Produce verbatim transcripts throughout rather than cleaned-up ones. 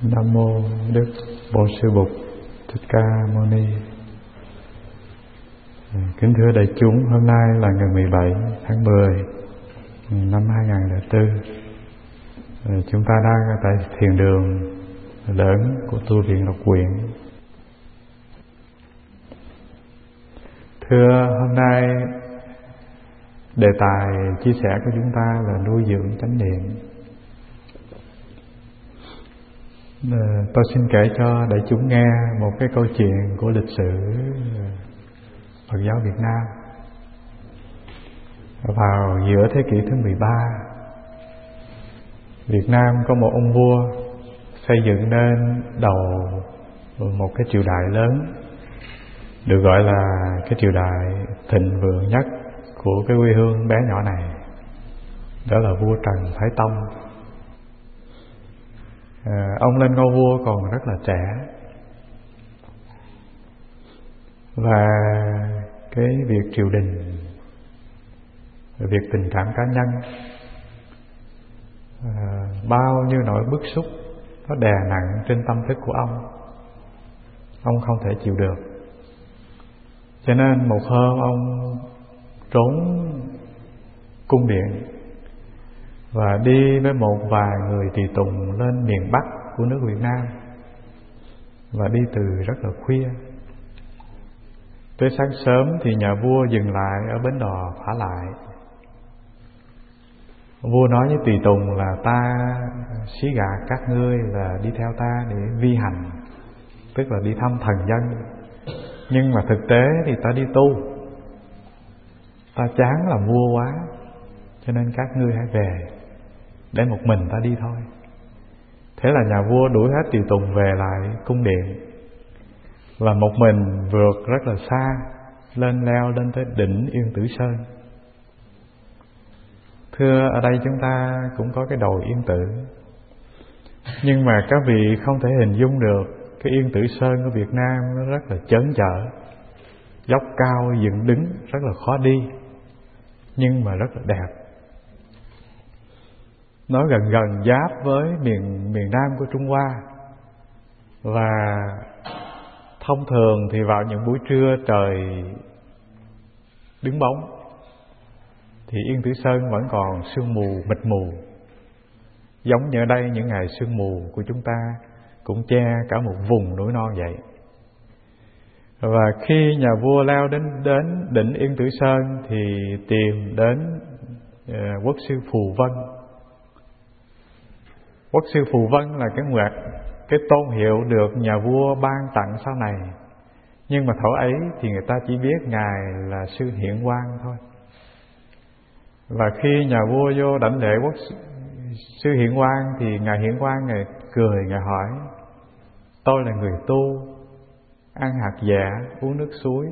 Nam mô Đức Bổn Sư Bụt Thích Ca Mâu Ni. Kính thưa đại chúng, hôm nay là ngày mười bảy tháng mười năm hai nghìn lẻ bốn. Chúng ta đang tại thiền đường lớn của tu viện Lộc Quyện. Thưa, hôm nay đề tài chia sẻ của chúng ta là nuôi dưỡng chánh niệm. Tôi xin kể cho đại chúng nghe một cái câu chuyện của lịch sử Phật giáo Việt Nam. Vào giữa thế kỷ thứ mười ba, Việt Nam có một ông vua xây dựng nên đầu một cái triều đại lớn, được gọi là cái triều đại thịnh vượng nhất của cái quê hương bé nhỏ này. Đó là vua Trần Thái Tông. À, ông lên ngôi vua còn rất là trẻ, và cái việc triều đình, việc tình cảm cá nhân, à, bao nhiêu nỗi bức xúc nó đè nặng trên tâm thức của ông. Ông không thể chịu được, cho nên một hôm ông trốn cung điện và đi với một vài người tùy tùng lên miền Bắc của nước Việt Nam, và đi từ rất là khuya. Tới sáng sớm thì nhà vua dừng lại ở bến đò Phả Lại. Vua nói với tùy tùng là ta xí gạt các ngươi là đi theo ta để vi hành, tức là đi thăm thần dân. Nhưng mà thực tế thì ta đi tu, ta chán làm vua quá, cho nên các ngươi hãy về, để một mình ta đi thôi. Thế là nhà vua đuổi hết tùy tùng về lại cung điện, và một mình vượt rất là xa, lên leo lên tới đỉnh Yên Tử Sơn. Thưa, ở đây chúng ta cũng có cái đồi Yên Tử, nhưng mà các vị không thể hình dung được cái Yên Tử Sơn của Việt Nam nó rất là chớn chở, dốc cao dựng đứng rất là khó đi, nhưng mà rất là đẹp. Nó gần gần giáp với miền miền Nam của Trung Hoa. Và thông thường thì vào những buổi trưa trời đứng bóng thì Yên Tử Sơn vẫn còn sương mù mịt mù, giống như ở đây những ngày sương mù của chúng ta cũng che cả một vùng núi non vậy. Và khi nhà vua leo đến đến đỉnh Yên Tử Sơn thì tìm đến uh, quốc sư Phù Vân. Quốc sư Phù Vân là cái nguyệt, cái tôn hiệu được nhà vua ban tặng sau này. Nhưng mà thuở ấy thì người ta chỉ biết Ngài là sư Hiện Quang thôi. Và khi nhà vua vô đảnh lễ quốc sư Hiện Quang thì Ngài Hiện Quang Ngài cười, Ngài hỏi: tôi là người tu, ăn hạt dạ, uống nước suối,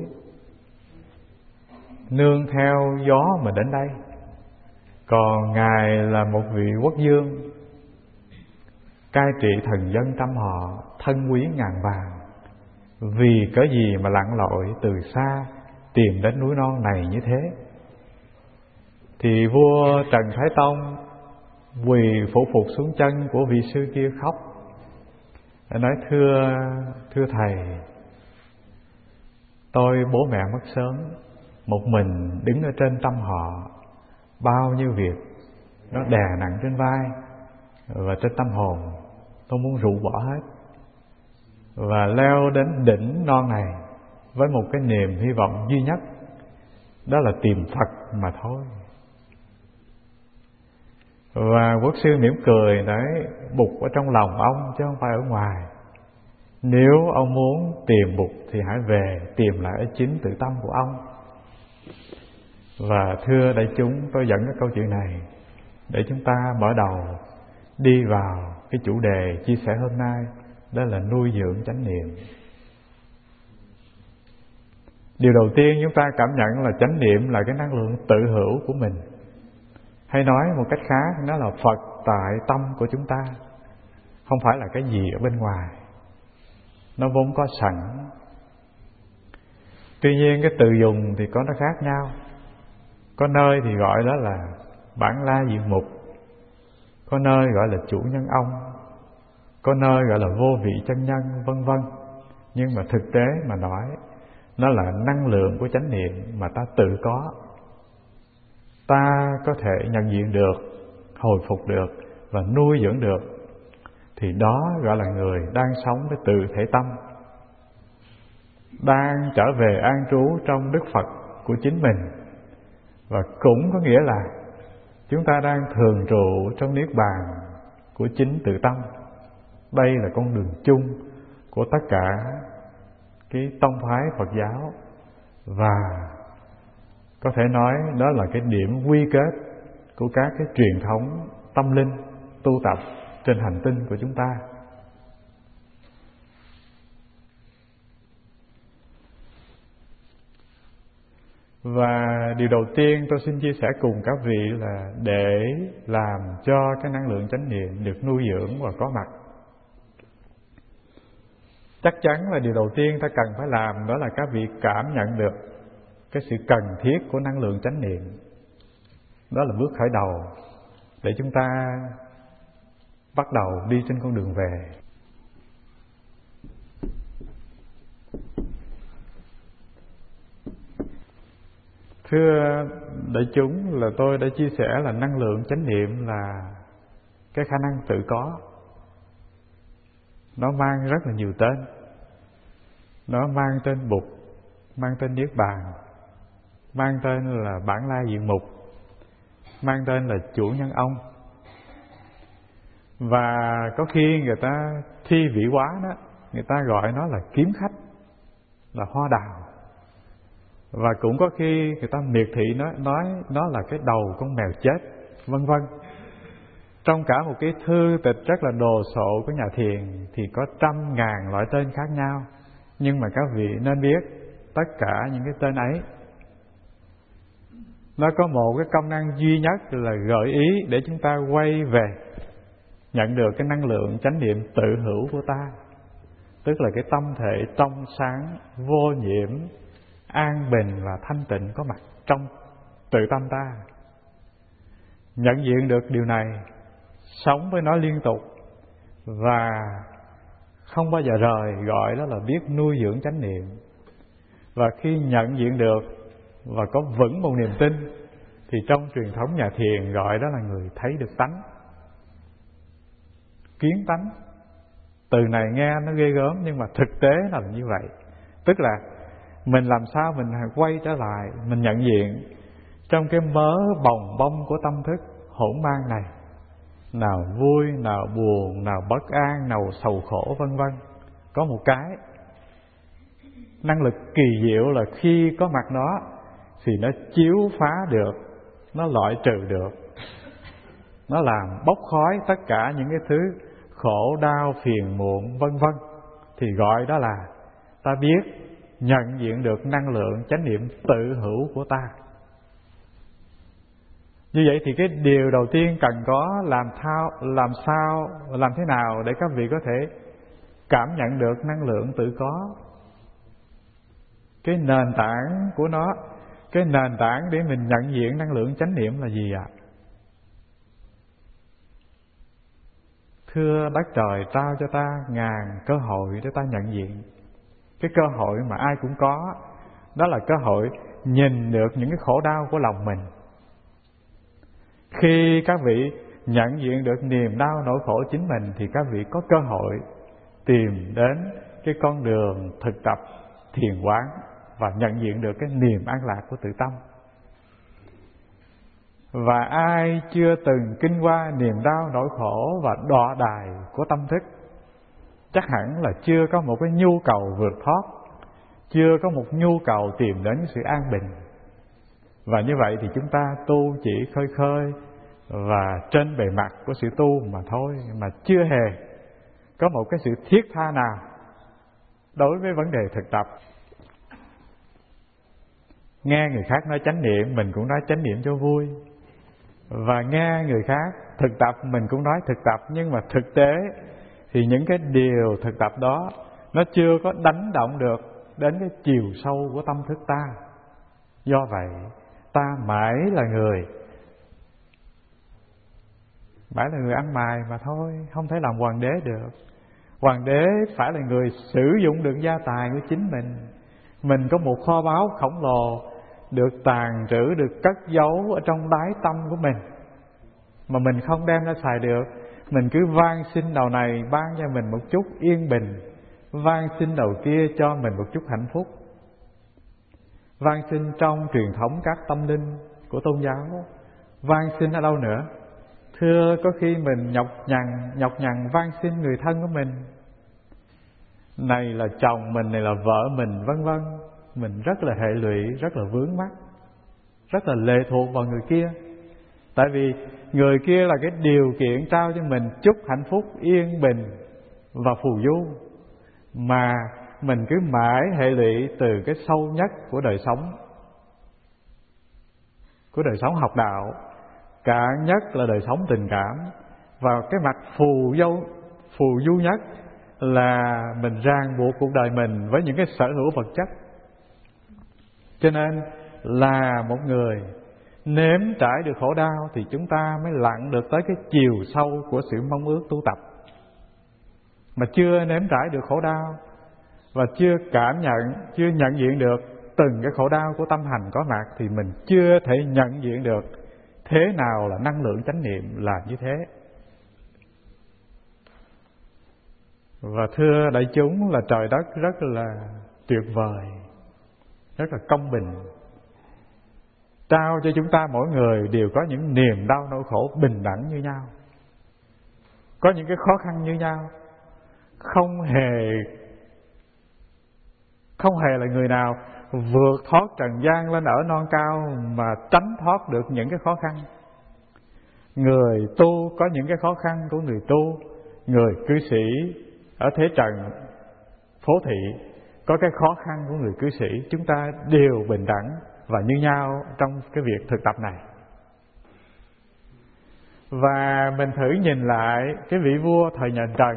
nương theo gió mà đến đây. Còn Ngài là một vị quốc vương, cai trị thần dân trăm họ, thân quý ngàn vàng. Vì cớ gì mà lặn lội từ xa tìm đến núi non này như thế? Thì vua Trần Thái Tông quỳ phủ phục xuống chân của vị sư kia khóc, nói: Thưa, thưa thầy, tôi bố mẹ mất sớm, một mình đứng ở trên trăm họ, bao nhiêu việc nó đè nặng trên vai và trên tâm hồn, tôi muốn rũ bỏ hết và leo đến đỉnh non này với một cái niềm hy vọng duy nhất, đó là tìm Phật mà thôi. Và quốc sư mỉm cười nói: Bụt ở trong lòng ông chứ không phải ở ngoài. Nếu ông muốn tìm Bụt thì hãy về tìm lại ở chính tự tâm của ông. Và thưa đại chúng, tôi dẫn cái câu chuyện này để chúng ta mở đầu đi vào cái chủ đề chia sẻ hôm nay, đó là nuôi dưỡng chánh niệm. Điều đầu tiên chúng ta cảm nhận là chánh niệm là cái năng lượng tự hữu của mình, hay nói một cách khác, nó là Phật tại tâm của chúng ta, không phải là cái gì ở bên ngoài, nó vốn có sẵn. Tuy nhiên cái từ dùng thì có nó khác nhau. Có nơi thì gọi đó là bản la diệu mục, có nơi gọi là chủ nhân ông, có nơi gọi là vô vị chân nhân, vân vân. Nhưng mà thực tế mà nói, nó là năng lượng của chánh niệm mà ta tự có. Ta có thể nhận diện được, hồi phục được và nuôi dưỡng được, thì đó gọi là người đang sống với tự thể tâm, đang trở về an trú trong Đức Phật của chính mình. Và cũng có nghĩa là chúng ta đang thường trụ trong niết bàn của chính tự tâm. Đây là con đường chung của tất cả cái tông phái Phật giáo, và có thể nói đó là cái điểm quy kết của các cái truyền thống tâm linh tu tập trên hành tinh của chúng ta. Và điều đầu tiên tôi xin chia sẻ cùng các vị là để làm cho cái năng lượng chánh niệm được nuôi dưỡng và có mặt, chắc chắn là điều đầu tiên ta cần phải làm đó là các vị cảm nhận được cái sự cần thiết của năng lượng chánh niệm. Đó là bước khởi đầu để chúng ta bắt đầu đi trên con đường về. Thưa đại chúng, là tôi đã chia sẻ là năng lượng chánh niệm là cái khả năng tự có. Nó mang rất là nhiều tên. Nó mang tên Bụt, mang tên Niết Bàn, mang tên là Bản La Diện Mục, mang tên là Chủ Nhân Ông. Và có khi người ta thi vị hóa đó, người ta gọi nó là kiếm khách, là hoa đào. Và cũng có khi người ta miệt thị nó, nói nó là cái đầu con mèo chết, vân vân. Trong cả một cái thư tịch rất là đồ sộ của nhà thiền thì có trăm ngàn loại tên khác nhau. Nhưng mà các vị nên biết, tất cả những cái tên ấy nó có một cái công năng duy nhất là gợi ý để chúng ta quay về nhận được cái năng lượng chánh niệm tự hữu của ta. Tức là cái tâm thể trong sáng, vô nhiễm, an bình và thanh tịnh có mặt trong tự tâm ta. Nhận diện được điều này, sống với nó liên tục và không bao giờ rời, gọi đó là biết nuôi dưỡng chánh niệm. Và khi nhận diện được và có vững một niềm tin thì trong truyền thống nhà thiền gọi đó là người thấy được tánh, kiến tánh. Từ này nghe nó ghê gớm nhưng mà thực tế là như vậy. Tức là mình làm sao mình quay trở lại, mình nhận diện trong cái mớ bồng bông của tâm thức hỗn mang này, nào vui, nào buồn, nào bất an, nào sầu khổ, vân vân. Có một cái năng lực kỳ diệu là khi có mặt nó thì nó chiếu phá được, nó loại trừ được, nó làm bốc khói tất cả những cái thứ khổ đau, phiền muộn, vân vân. Thì gọi đó là ta biết nhận diện được năng lượng chánh niệm tự hữu của ta. Như vậy thì cái điều đầu tiên cần có làm thao, làm sao, làm thế nào để các vị có thể cảm nhận được năng lượng tự có. Cái nền tảng của nó, cái nền tảng để mình nhận diện năng lượng chánh niệm là gì ạ? Thưa đất trời trao cho ta ngàn cơ hội để ta nhận diện. Cái cơ hội mà ai cũng có, đó là cơ hội nhìn được những cái khổ đau của lòng mình. Khi các vị nhận diện được niềm đau nỗi khổ chính mình thì các vị có cơ hội tìm đến cái con đường thực tập thiền quán và nhận diện được cái niềm an lạc của tự tâm. Và ai chưa từng kinh qua niềm đau nỗi khổ và đọa đài của tâm thức chắc hẳn là chưa có một cái nhu cầu vượt thoát, chưa có một nhu cầu tìm đến sự an bình. Và như vậy thì chúng ta tu chỉ khơi khơi và trên bề mặt của sự tu mà thôi, mà chưa hề có một cái sự thiết tha nào đối với vấn đề thực tập. Nghe người khác nói chánh niệm, mình cũng nói chánh niệm cho vui. Và nghe người khác thực tập, mình cũng nói thực tập. Nhưng mà thực tế thì những cái điều thực tập đó nó chưa có đánh động được đến cái chiều sâu của tâm thức ta. Do vậy ta mãi là người Mãi là người ăn mài mà thôi, không thể làm hoàng đế được. Hoàng đế phải là người sử dụng được gia tài của chính mình. Mình có một kho báu khổng lồ được tàng trữ, được cất giấu ở trong đáy tâm của mình, mà mình không đem ra xài được. Mình cứ van xin đầu này ban cho mình một chút yên bình, van xin đầu kia cho mình một chút hạnh phúc. Van xin trong truyền thống các tâm linh của tôn giáo. Van xin ở đâu nữa? Thưa, có khi mình nhọc nhằn nhọc nhằn van xin người thân của mình, này là chồng mình, này là vợ mình, vân vân. Mình rất là hệ lụy, rất là vướng mắc, rất là lệ thuộc vào người kia. Tại vì người kia là cái điều kiện trao cho mình chút hạnh phúc, yên bình và phù du, mà mình cứ mãi hệ lụy từ cái sâu nhất của đời sống, của đời sống học đạo, cả nhất là đời sống tình cảm. Và cái mặt phù du, phù du nhất là mình ràng buộc cuộc đời mình với những cái sở hữu vật chất. Cho nên là một người nếm trải được khổ đau thì chúng ta mới lặn được tới cái chiều sâu của sự mong ước tu tập. Mà chưa nếm trải được khổ đau và chưa cảm nhận, chưa nhận diện được từng cái khổ đau của tâm hành có mặt thì mình chưa thể nhận diện được thế nào là năng lượng chánh niệm là như thế. Và thưa đại chúng, là trời đất rất là tuyệt vời, rất là công bình, trao cho chúng ta mỗi người đều có những niềm đau nỗi khổ bình đẳng như nhau, có những cái khó khăn như nhau. Không hề Không hề là người nào vượt thoát trần gian lên ở non cao mà tránh thoát được những cái khó khăn. Người tu có những cái khó khăn của người tu, người cư sĩ ở thế trần phố thị có cái khó khăn của người cư sĩ. Chúng ta đều bình đẳng và như nhau trong cái việc thực tập này. Và mình thử nhìn lại cái vị vua thời nhà Trần.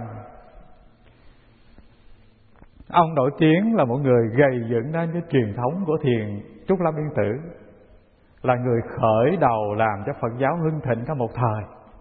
Ông nổi tiếng là một người gầy dựng nên cái truyền thống của thiền Trúc Lâm Yên Tử, là người khởi đầu làm cho Phật giáo hưng thịnh cả một thời,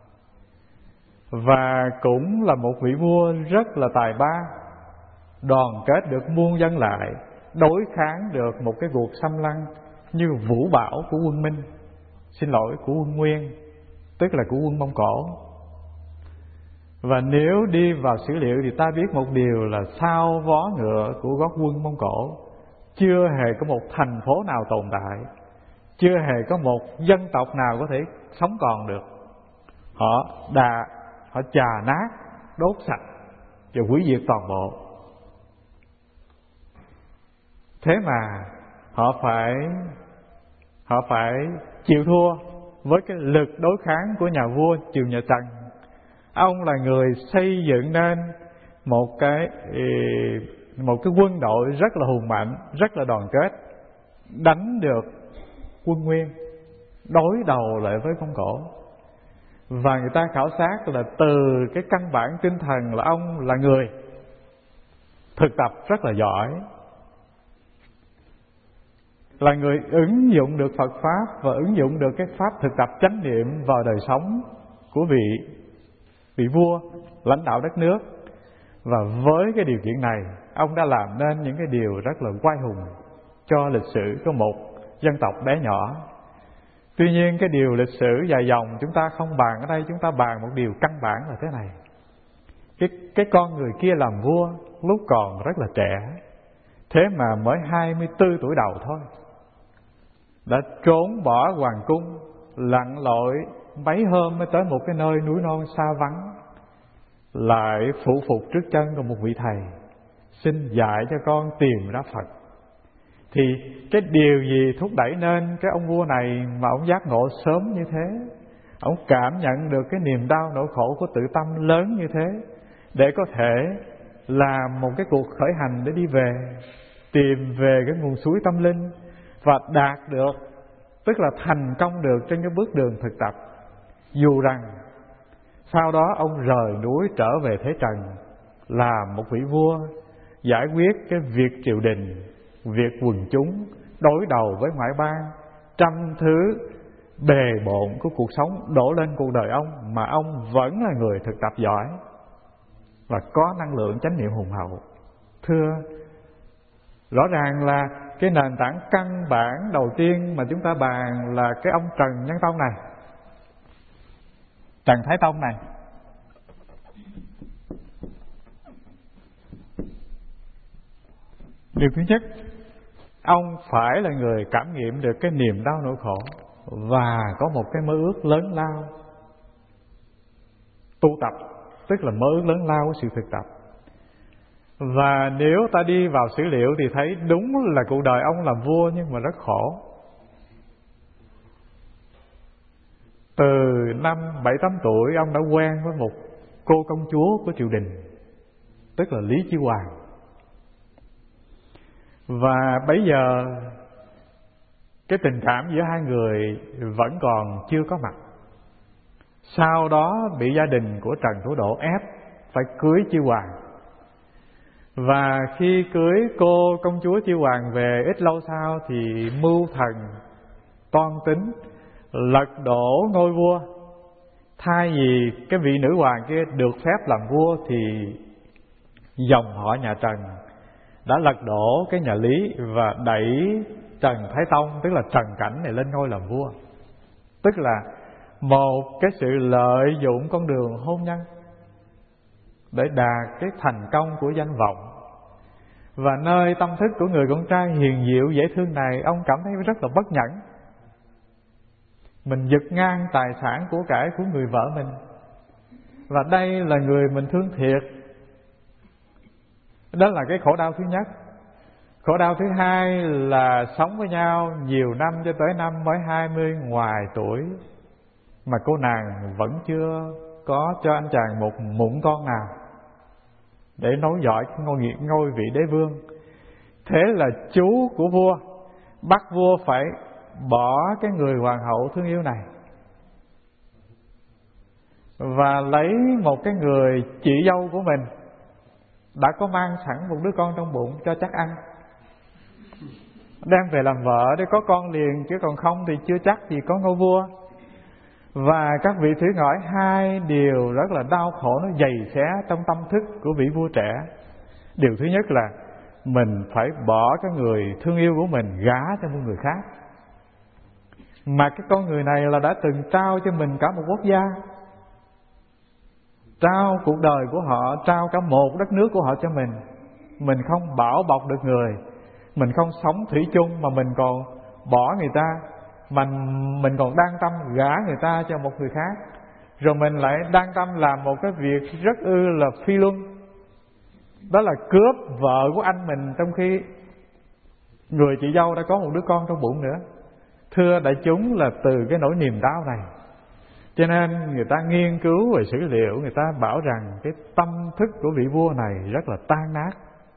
và cũng là một vị vua rất là tài ba, đoàn kết được muôn dân lại, đối kháng được một cái cuộc xâm lăng như vũ bão của quân Minh, xin lỗi của quân Nguyên, tức là của quân Mông Cổ. Và nếu đi vào sử liệu thì ta biết một điều là sau vó ngựa của gót quân Mông Cổ, chưa hề có một thành phố nào tồn tại, chưa hề có một dân tộc nào có thể sống còn được. Họ đà, họ chà nát, đốt sạch và hủy diệt toàn bộ. Thế mà họ phải họ phải chịu thua với cái lực đối kháng của nhà vua triều nhà Trần. Ông là người xây dựng nên một cái một cái quân đội rất là hùng mạnh, rất là đoàn kết, đánh được quân Nguyên, đối đầu lại với Mông Cổ. Và người ta khảo sát là từ cái căn bản tinh thần là ông là người thực tập rất là giỏi, là người ứng dụng được Phật Pháp và ứng dụng được cái Pháp thực tập chánh niệm vào đời sống của vị vị vua lãnh đạo đất nước. Và với cái điều kiện này, ông đã làm nên những cái điều rất là oai hùng cho lịch sử của một dân tộc bé nhỏ. Tuy nhiên cái điều lịch sử dài dòng chúng ta không bàn ở đây, chúng ta bàn một điều căn bản là thế này. Cái, cái con người kia làm vua lúc còn rất là trẻ, thế mà mới hai mươi tư tuổi đầu thôi, đã trốn bỏ hoàng cung, lặn lội mấy hôm mới tới một cái nơi núi non xa vắng, lại phụ phục trước chân của một vị thầy, xin dạy cho con tìm ra Phật. Thì cái điều gì thúc đẩy nên cái ông vua này mà ông giác ngộ sớm như thế? Ông cảm nhận được cái niềm đau nỗi khổ của tự tâm lớn như thế, để có thể làm một cái cuộc khởi hành để đi về, tìm về cái nguồn suối tâm linh và đạt được, tức là thành công được trên cái bước đường thực tập. Dù rằng sau đó ông rời núi trở về thế trần, làm một vị vua, giải quyết cái việc triều đình, việc quần chúng, đối đầu với ngoại bang, trăm thứ bề bộn của cuộc sống đổ lên cuộc đời ông, mà ông vẫn là người thực tập giỏi. và có năng lượng chánh niệm hùng hậu. Thưa, rõ ràng là cái nền tảng căn bản đầu tiên mà chúng ta bàn là cái ông Trần Nhân Tông này, Trần Thái Tông này. Điều thứ nhất, ông phải là người cảm nghiệm được cái niềm đau nỗi khổ và có một cái mơ ước lớn lao tu tập, tức là mơ ước lớn lao của sự thực tập. Và nếu ta đi vào sử liệu thì thấy đúng là cuộc đời ông làm vua nhưng mà rất khổ. Từ năm bảy tám tuổi ông đã quen với một cô công chúa của triều đình, tức là Lý Chi Hoàng. Và bây giờ cái tình cảm giữa hai người vẫn còn chưa có mặt. Sau đó bị gia đình của Trần Thủ Độ ép phải cưới Chi Hoàng. Và khi cưới cô công chúa Chi Hoàng về, ít lâu sau thì mưu thần toan tính lật đổ ngôi vua. Thay vì cái vị nữ hoàng kia được phép làm vua thì dòng họ nhà Trần đã lật đổ cái nhà Lý và đẩy Trần Thái Tông, tức là Trần Cảnh này, lên ngôi làm vua. Tức là một cái sự lợi dụng con đường hôn nhân để đạt cái thành công của danh vọng. Và nơi tâm thức của người con trai hiền diệu dễ thương này, ông cảm thấy rất là bất nhẫn. Mình giật ngang tài sản của cải của người vợ mình, và đây là người mình thương thiệt. Đó là cái khổ đau thứ nhất. Khổ đau thứ hai là sống với nhau nhiều năm, cho tới năm mới hai mươi ngoài tuổi mà cô nàng vẫn chưa có cho anh chàng một mụn con nào để nối dõi ngôi, ngôi vị đế vương. Thế là chú của vua bắt vua phải bỏ cái người hoàng hậu thương yêu này và lấy một cái người chị dâu của mình đã có mang sẵn một đứa con trong bụng cho chắc ăn, đem về làm vợ để có con liền, chứ còn không thì chưa chắc thì có ngôi vua. Và các vị thử hỏi, hai điều rất là đau khổ, nó dày xé trong tâm thức của vị vua trẻ. Điều thứ nhất là mình phải bỏ cái người thương yêu của mình gả cho một người khác, mà cái con người này là đã từng trao cho mình cả một quốc gia, trao cuộc đời của họ, trao cả một đất nước của họ cho mình. Mình không bảo bọc được người, mình không sống thủy chung mà mình còn bỏ người ta, mà mình còn đang tâm gả người ta cho một người khác, rồi mình lại đang tâm làm một cái việc rất ư là phi luân, đó là cướp vợ của anh mình, trong khi người chị dâu đã có một đứa con trong bụng nữa. Thưa đại chúng, là từ cái nỗi niềm đau này cho nên người ta nghiên cứu về sử liệu, người ta bảo rằng cái tâm thức của vị vua này rất là tan nát.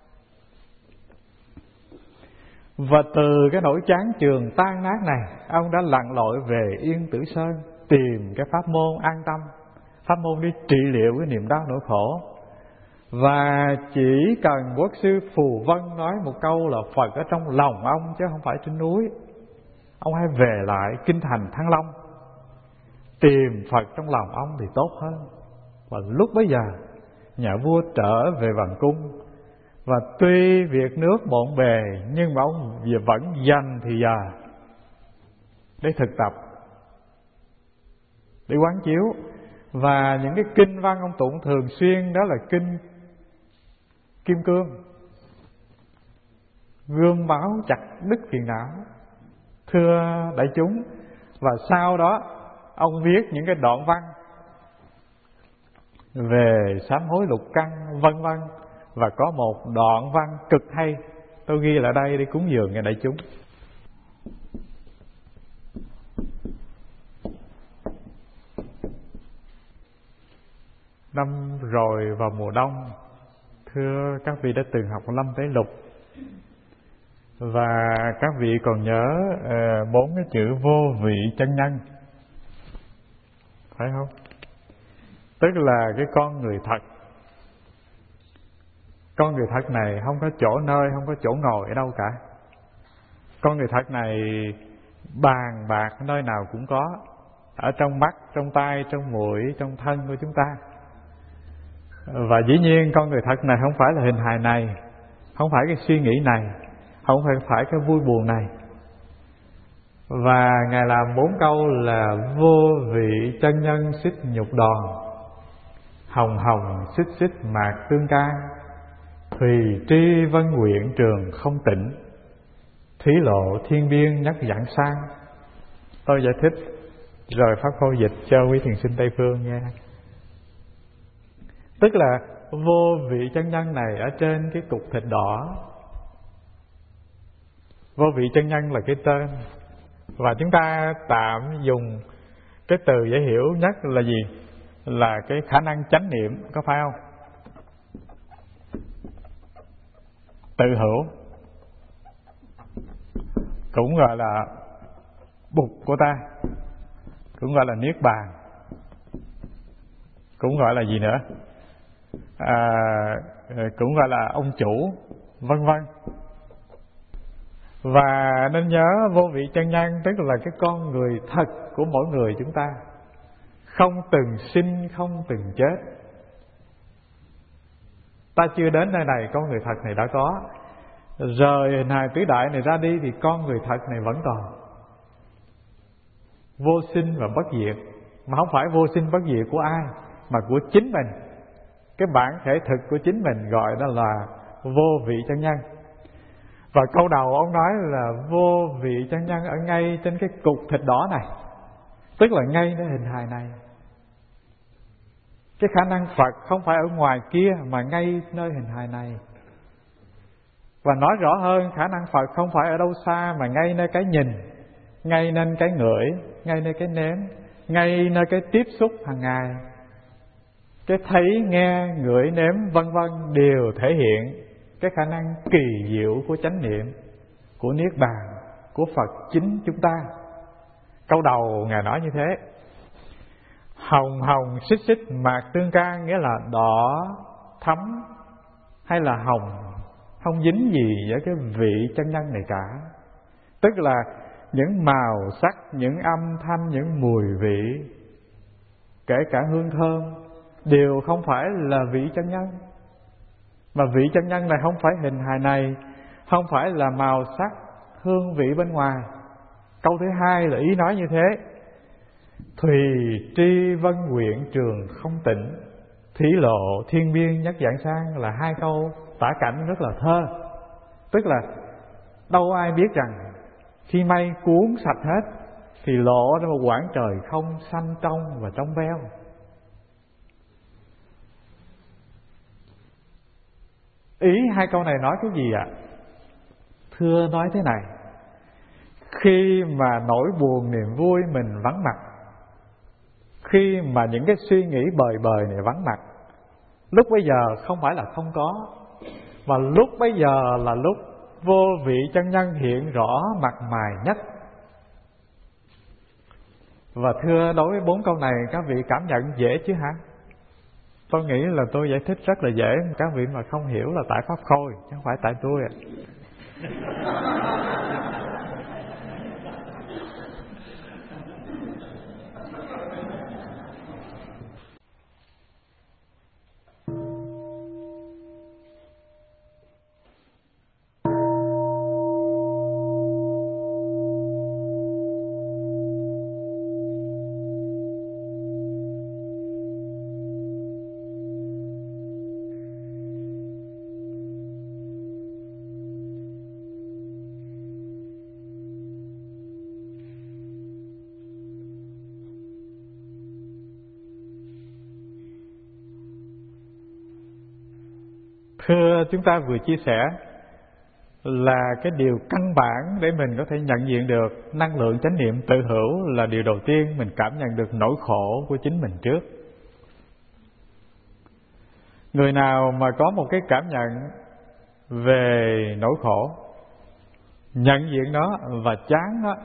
Và từ cái nỗi chán chường tan nát này, ông đã lặn lội về Yên Tử Sơn, tìm cái pháp môn an tâm, pháp môn đi trị liệu cái niềm đau nỗi khổ. Và chỉ cần quốc sư Phù Vân nói một câu là Phật ở trong lòng ông chứ không phải trên núi. Ông hãy về lại kinh thành Thăng Long, tìm Phật trong lòng ông thì tốt hơn. Và lúc bấy giờ nhà vua trở về hoàng cung, và tuy việc nước bộn bề nhưng mà ông vẫn dành thì giờ để thực tập, để quán chiếu. Và những cái kinh văn ông tụng thường xuyên đó là kinh Kim Cương, gương báo chặt đứt phiền não. Thưa đại chúng, và sau đó ông viết những cái đoạn văn về sám hối lục căn vân vân. Và có một đoạn văn cực hay, tôi ghi lại đây để cúng dường nghe đại chúng. Năm rồi vào mùa đông, thưa các vị đã từng học Lâm Tế Lục, và các vị còn nhớ bốn uh, cái chữ vô vị chân nhân, phải không? Tức là cái con người thật. Con người thật này không có chỗ nơi, không có chỗ ngồi ở đâu cả. Con người thật này bàn bạc nơi nào cũng có, ở trong mắt, trong tai, trong mũi, trong thân của chúng ta. Và dĩ nhiên con người thật này không phải là hình hài này, không phải cái suy nghĩ này, không phải phải cái vui buồn này. Và Ngài làm bốn câu là: vô vị chân nhân xích nhục đòn, hồng hồng xích xích mạc tương can, thùy tri vân nguyện trường không tịnh, thí lộ thiên biên nhất giảng sang. Tôi giải thích rồi pháp khâu dịch cho quý thiền sinh Tây Phương nghe. Tức là vô vị chân nhân này ở trên cái cục thịt đỏ. Vô vị chân nhân là cái tên, và chúng ta tạm dùng cái từ dễ hiểu nhất là gì? Là cái khả năng chánh niệm, có phải không? Tự hữu cũng gọi là bụt của ta, cũng gọi là niết bàn, cũng gọi là gì nữa, à, cũng gọi là ông chủ, vân vân. Và nên nhớ vô vị chân nhân tức là cái con người thật của mỗi người chúng ta, không từng sinh, không từng chết. Ta chưa đến nơi này, con người thật này đã có. Rời hình hài tứ đại này ra đi thì con người thật này vẫn còn. Vô sinh và bất diệt, mà không phải vô sinh bất diệt của ai, mà của chính mình. Cái bản thể thực của chính mình gọi đó là vô vị chân nhân. Và câu đầu ông nói là vô vị chân nhân ở ngay trên cái cục thịt đỏ này, tức là ngay nơi hình hài này. Cái khả năng Phật không phải ở ngoài kia, mà ngay nơi hình hài này. Và nói rõ hơn, khả năng Phật không phải ở đâu xa, mà ngay nơi cái nhìn, ngay nơi cái ngửi, ngay nơi cái nếm, ngay nơi cái tiếp xúc hàng ngày. Cái thấy, nghe, ngửi, nếm vân vân đều thể hiện cái khả năng kỳ diệu của chánh niệm, của niết bàn, của Phật chính chúng ta. Câu đầu Ngài nói như thế. Hồng hồng xích xích mạc tương can, nghĩa là đỏ thắm hay là hồng, không dính gì với cái vị chân nhân này cả. Tức là những màu sắc, những âm thanh, những mùi vị, kể cả hương thơm, đều không phải là vị chân nhân. Mà vị chân nhân này không phải hình hài này, không phải là màu sắc, hương vị bên ngoài. Câu thứ hai là ý nói như thế. Thùy tri vân nguyện trường không tịnh, thí lộ thiên biên nhất giảng sang, là hai câu tả cảnh rất là thơ. Tức là đâu ai biết rằng khi mây cuốn sạch hết thì lộ ra một quảng trời không xanh trong và trong veo. Ý hai câu này nói cái gì ạ? Thưa nói thế này: khi mà nỗi buồn niềm vui mình vắng mặt, khi mà những cái suy nghĩ bời bời này vắng mặt, lúc bây giờ không phải là không có, mà lúc bây giờ là lúc vô vị chân nhân hiện rõ mặt mày nhất. Và thưa, đối với bốn câu này các vị cảm nhận dễ chứ hả? Tôi nghĩ là tôi giải thích rất là dễ. Các vị mà không hiểu là tại Pháp Khôi, chứ không phải tại tôi ạ. Thưa, chúng ta vừa chia sẻ là cái điều căn bản để mình có thể nhận diện được năng lượng chánh niệm tự hữu là điều đầu tiên mình cảm nhận được nỗi khổ của chính mình trước. Người nào mà có một cái cảm nhận về nỗi khổ, nhận diện nó và chán nó,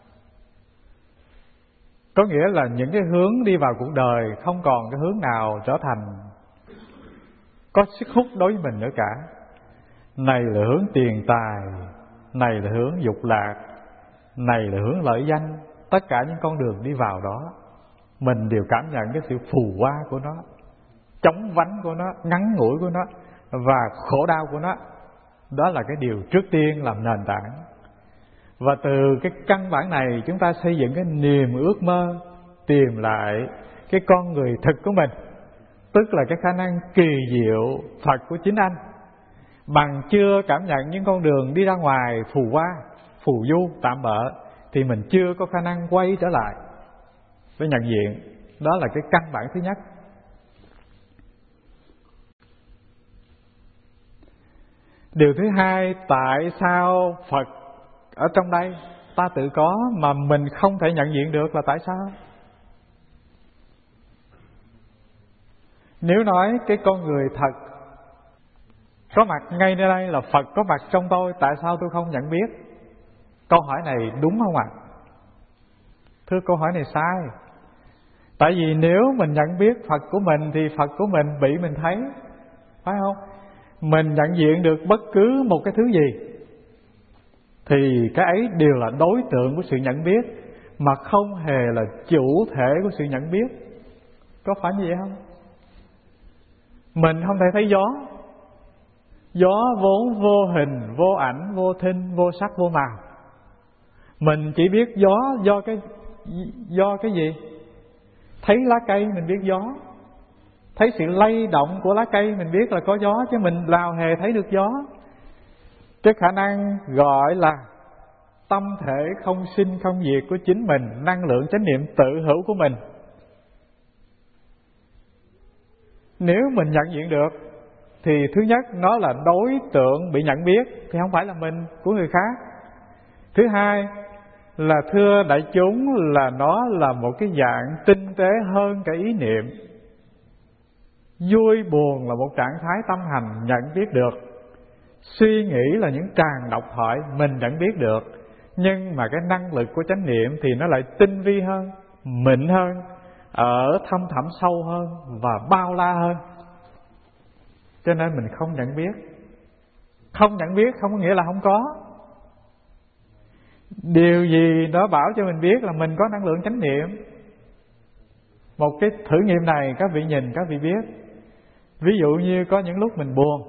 có nghĩa là những cái hướng đi vào cuộc đời không còn cái hướng nào trở thành có sức hút đối với mình nữa cả. Này là hướng tiền tài, này là hướng dục lạc, này là hướng lợi danh. Tất cả những con đường đi vào đó mình đều cảm nhận cái sự phù hoa của nó. chóng vánh của nó, ngắn ngủi của nó và khổ đau của nó. Đó là cái điều trước tiên làm nền tảng. Và từ cái căn bản này chúng ta xây dựng cái niềm ước mơ tìm lại cái con người thực của mình, tức là cái khả năng kỳ diệu Phật của chính anh. Bằng chưa cảm nhận những con đường đi ra ngoài phù hoa, phù du, tạm bợ, thì mình chưa có khả năng quay trở lại với nhận diện. Đó là cái căn bản thứ nhất. Điều thứ hai, tại sao Phật ở trong đây ta tự có mà mình không thể nhận diện được là tại sao? Nếu nói cái con người thật có mặt ngay nơi đây là Phật có mặt trong tôi, tại sao tôi không nhận biết? Câu hỏi này đúng không ạ? Thưa, câu hỏi này sai. Tại vì nếu mình nhận biết Phật của mình thì Phật của mình bị mình thấy, phải không? Mình nhận diện được bất cứ một cái thứ gì thì cái ấy đều là đối tượng của sự nhận biết, mà không hề là chủ thể của sự nhận biết. Có phải như vậy không? Mình không thể thấy gió. Gió vốn vô hình, vô ảnh, vô thinh, vô sắc, vô màu. Mình chỉ biết gió do cái do cái gì? Thấy lá cây mình biết gió. Thấy sự lay động của lá cây mình biết là có gió, chứ mình nào hề thấy được gió. Cái khả năng gọi là tâm thể không sinh không diệt của chính mình, năng lượng chánh niệm tự hữu của mình, nếu mình nhận diện được thì thứ nhất, nó là đối tượng bị nhận biết, thì không phải là mình, của người khác. Thứ hai là, thưa đại chúng, là nó là một cái dạng tinh tế hơn cả ý niệm. Vui buồn là một trạng thái tâm hành nhận biết được. Suy nghĩ là những tràng độc thoại mình nhận biết được. Nhưng mà cái năng lực của chánh niệm thì nó lại tinh vi hơn, mịn hơn, ở thâm thẳm sâu hơn và bao la hơn. Cho nên mình không nhận biết. Không nhận biết không có nghĩa là không có. Điều gì đó bảo cho mình biết là mình có năng lượng chánh niệm. Một cái thử nghiệm này các vị nhìn, các vị biết. Ví dụ như có những lúc mình buồn,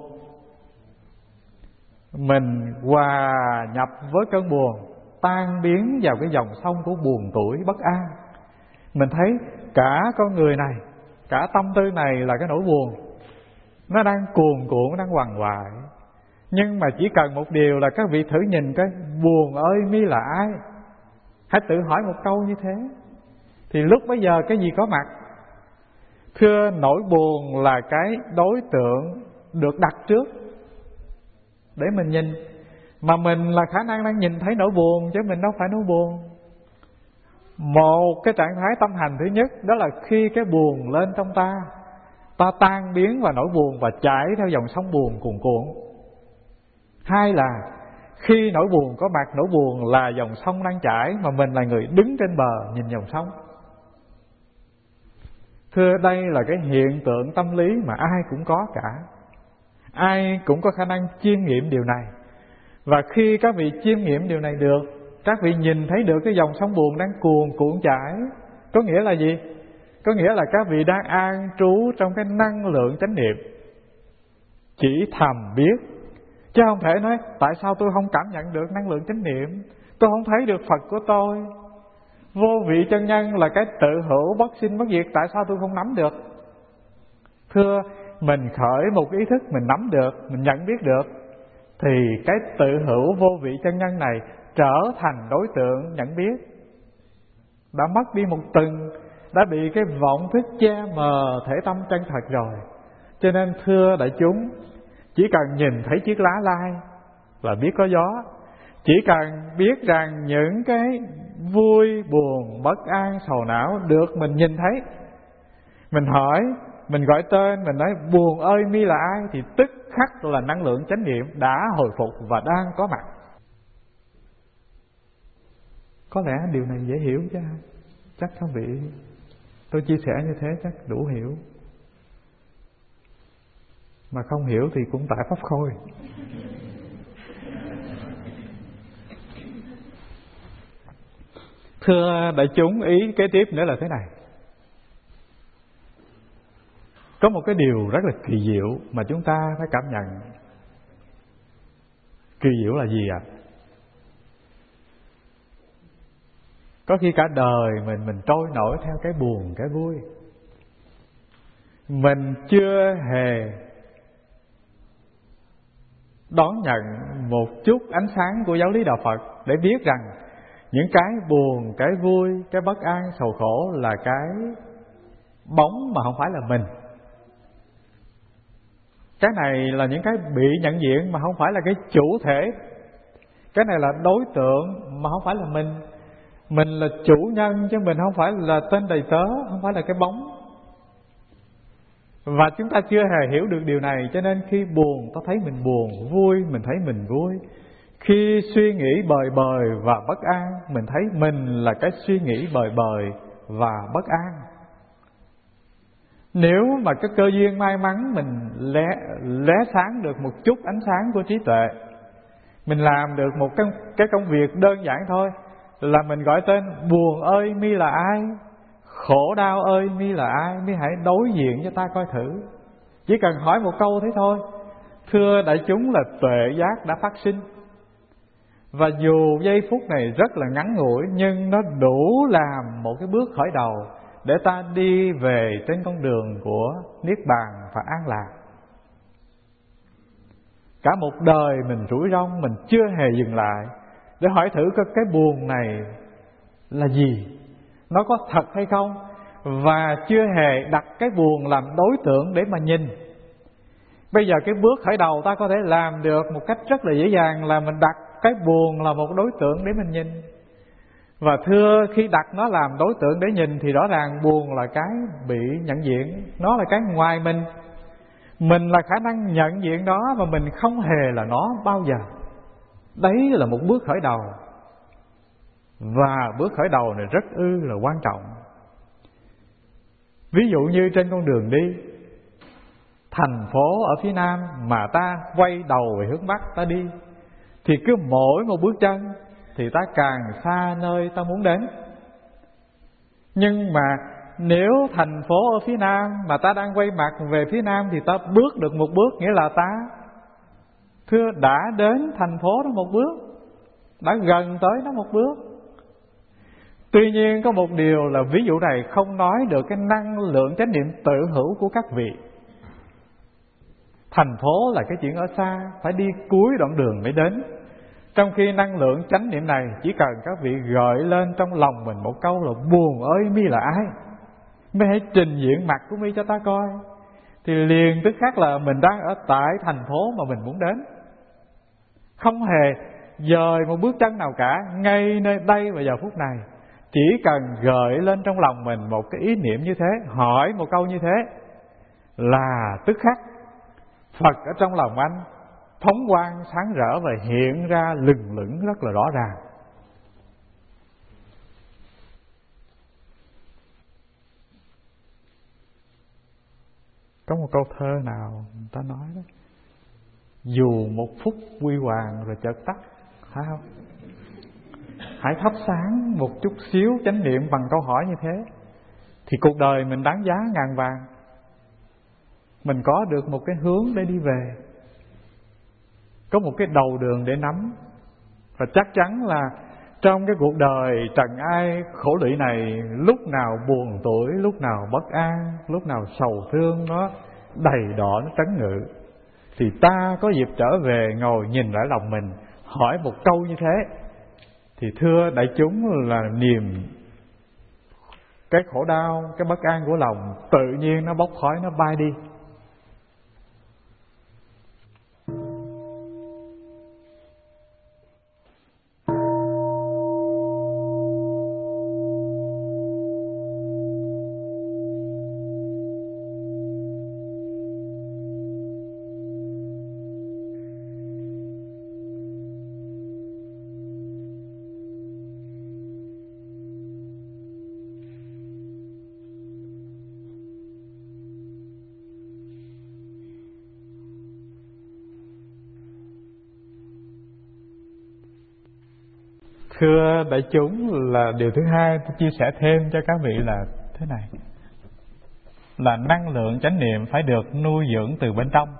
mình hòa nhập với cơn buồn, tan biến vào cái dòng sông của buồn tủi bất an. Mình thấy cả con người này, cả tâm tư này là cái nỗi buồn, nó đang cuồn cuộn, đang quằn quại. Nhưng mà chỉ cần một điều là các vị thử nhìn cái buồn ơi mi là ai. Hãy tự hỏi một câu như thế, thì lúc bấy giờ cái gì có mặt? Thưa, nỗi buồn là cái đối tượng được đặt trước để mình nhìn. Mà mình là khả năng đang nhìn thấy nỗi buồn, chứ mình đâu phải nỗi buồn. Một cái trạng thái tâm hành thứ nhất, đó là khi cái buồn lên trong ta, ta tan biến vào nỗi buồn và chảy theo dòng sông buồn cuồn cuộn. Hai là khi nỗi buồn có mặt, nỗi buồn là dòng sông đang chảy, mà mình là người đứng trên bờ nhìn dòng sông. Thưa, đây là cái hiện tượng tâm lý mà ai cũng có cả. Ai cũng có khả năng chiêm nghiệm điều này. Và khi các vị chiêm nghiệm điều này được, các vị nhìn thấy được cái dòng sông buồn đang cuồn cuộn chảy, có nghĩa là gì? Có nghĩa là các vị đang an trú trong cái năng lượng chánh niệm, chỉ thầm biết. Chứ không thể nói tại sao tôi không cảm nhận được năng lượng chánh niệm, tôi không thấy được Phật của tôi. Vô vị chân nhân là cái tự hữu bất sinh bất diệt, tại sao tôi không nắm được? Thưa, mình khởi một ý thức mình nắm được, mình nhận biết được, thì cái tự hữu vô vị chân nhân này trở thành đối tượng nhận biết. Đã mất đi một từng, đã bị cái vọng thức che mờ thể tâm chân thật rồi. Cho nên thưa đại chúng, chỉ cần nhìn thấy chiếc lá lai là biết có gió. Chỉ cần biết rằng những cái vui, buồn, bất an, sầu não được mình nhìn thấy, mình hỏi, mình gọi tên, mình nói buồn ơi mi là ai, thì tức khắc là năng lượng chánh niệm đã hồi phục và đang có mặt. Có lẽ điều này dễ hiểu chứ? Chắc các vị, tôi chia sẻ như thế chắc đủ hiểu. Mà không hiểu thì cũng tại pháp khôi. Thưa đại chúng, ý kế tiếp nữa là thế này. Có một cái điều rất là kỳ diệu mà chúng ta phải cảm nhận. Kỳ diệu là gì ạ? À? Có khi cả đời mình mình trôi nổi theo cái buồn cái vui. Mình chưa hề đón nhận một chút ánh sáng của giáo lý Đạo Phật để biết rằng những cái buồn, cái vui, cái bất an, sầu khổ là cái bóng mà không phải là mình. Cái này là những cái bị nhận diện mà không phải là cái chủ thể. Cái này là đối tượng mà không phải là mình. Mình là chủ nhân chứ mình không phải là tên đầy tớ, không phải là cái bóng. Và chúng ta chưa hề hiểu được điều này, cho nên khi buồn ta thấy mình buồn, vui mình thấy mình vui. Khi suy nghĩ bời bời và bất an, mình thấy mình là cái suy nghĩ bời bời và bất an. Nếu mà cái cơ duyên may mắn mình lé, lé sáng được một chút ánh sáng của trí tuệ, mình làm được một cái, cái công việc đơn giản thôi, là mình gọi tên buồn ơi mi là ai, khổ đau ơi mi là ai, mi hãy đối diện cho ta coi thử. Chỉ cần hỏi một câu thế thôi. Thưa đại chúng, là tuệ giác đã phát sinh. Và dù giây phút này rất là ngắn ngủi, nhưng nó đủ làm một cái bước khởi đầu để ta đi về trên con đường của Niết Bàn và an lạc. Cả một đời mình rủi ron, mình chưa hề dừng lại để hỏi thử cái, cái buồn này là gì, nó có thật hay không, và chưa hề đặt cái buồn làm đối tượng để mà nhìn. Bây giờ cái bước khởi đầu ta có thể làm được một cách rất là dễ dàng, là mình đặt cái buồn là một đối tượng để mình nhìn. Và thưa, khi đặt nó làm đối tượng để nhìn thì rõ ràng buồn là cái bị nhận diện, nó là cái ngoài mình. Mình là khả năng nhận diện đó, mà mình không hề là nó bao giờ. Đấy là một bước khởi đầu. Và bước khởi đầu này rất ư là quan trọng. Ví dụ như trên con đường đi, thành phố ở phía Nam mà ta quay đầu về hướng Bắc ta đi, thì cứ mỗi một bước chân thì ta càng xa nơi ta muốn đến. Nhưng mà nếu thành phố ở phía Nam mà ta đang quay mặt về phía Nam thì ta bước được một bước, nghĩa là ta thưa đã đến thành phố đó một bước, đã gần tới nó một bước. Tuy nhiên có một điều là ví dụ này không nói được cái năng lượng chánh niệm tự hữu của các vị. Thành phố là cái chuyện ở xa, phải đi cuối đoạn đường mới đến. Trong khi năng lượng chánh niệm này chỉ cần các vị gợi lên trong lòng mình một câu là buồn ơi mi là ai, mi hãy trình diện mặt của mi cho ta coi, thì liền tức khắc là mình đang ở tại thành phố mà mình muốn đến. Không hề dời một bước chân nào cả, ngay nơi đây và giờ phút này. Chỉ cần gợi lên trong lòng mình một cái ý niệm như thế, hỏi một câu như thế, là tức khắc Phật ở trong lòng anh phóng quang sáng rỡ và hiện ra lừng lững rất là rõ ràng. Có một câu thơ nào người ta nói đó: dù một phút huy hoàng rồi chợt tắt, phải không? Hãy thắp sáng một chút xíu chánh niệm bằng câu hỏi như thế, thì cuộc đời mình đáng giá ngàn vàng. Mình có được một cái hướng để đi về, có một cái đầu đường để nắm. Và chắc chắn là trong cái cuộc đời trần ai khổ lụy này, lúc nào buồn tủi, lúc nào bất an, lúc nào sầu thương nó đầy đọa, nó trấn ngự, thì ta có dịp trở về ngồi nhìn lại lòng mình, hỏi một câu như thế, thì thưa đại chúng là niềm cái khổ đau, cái bất an của lòng tự nhiên nó bốc khói, nó bay đi. Thưa đại chúng, là điều thứ hai tôi chia sẻ thêm cho các vị là thế này. là năng lượng chánh niệm phải được nuôi dưỡng từ bên trong.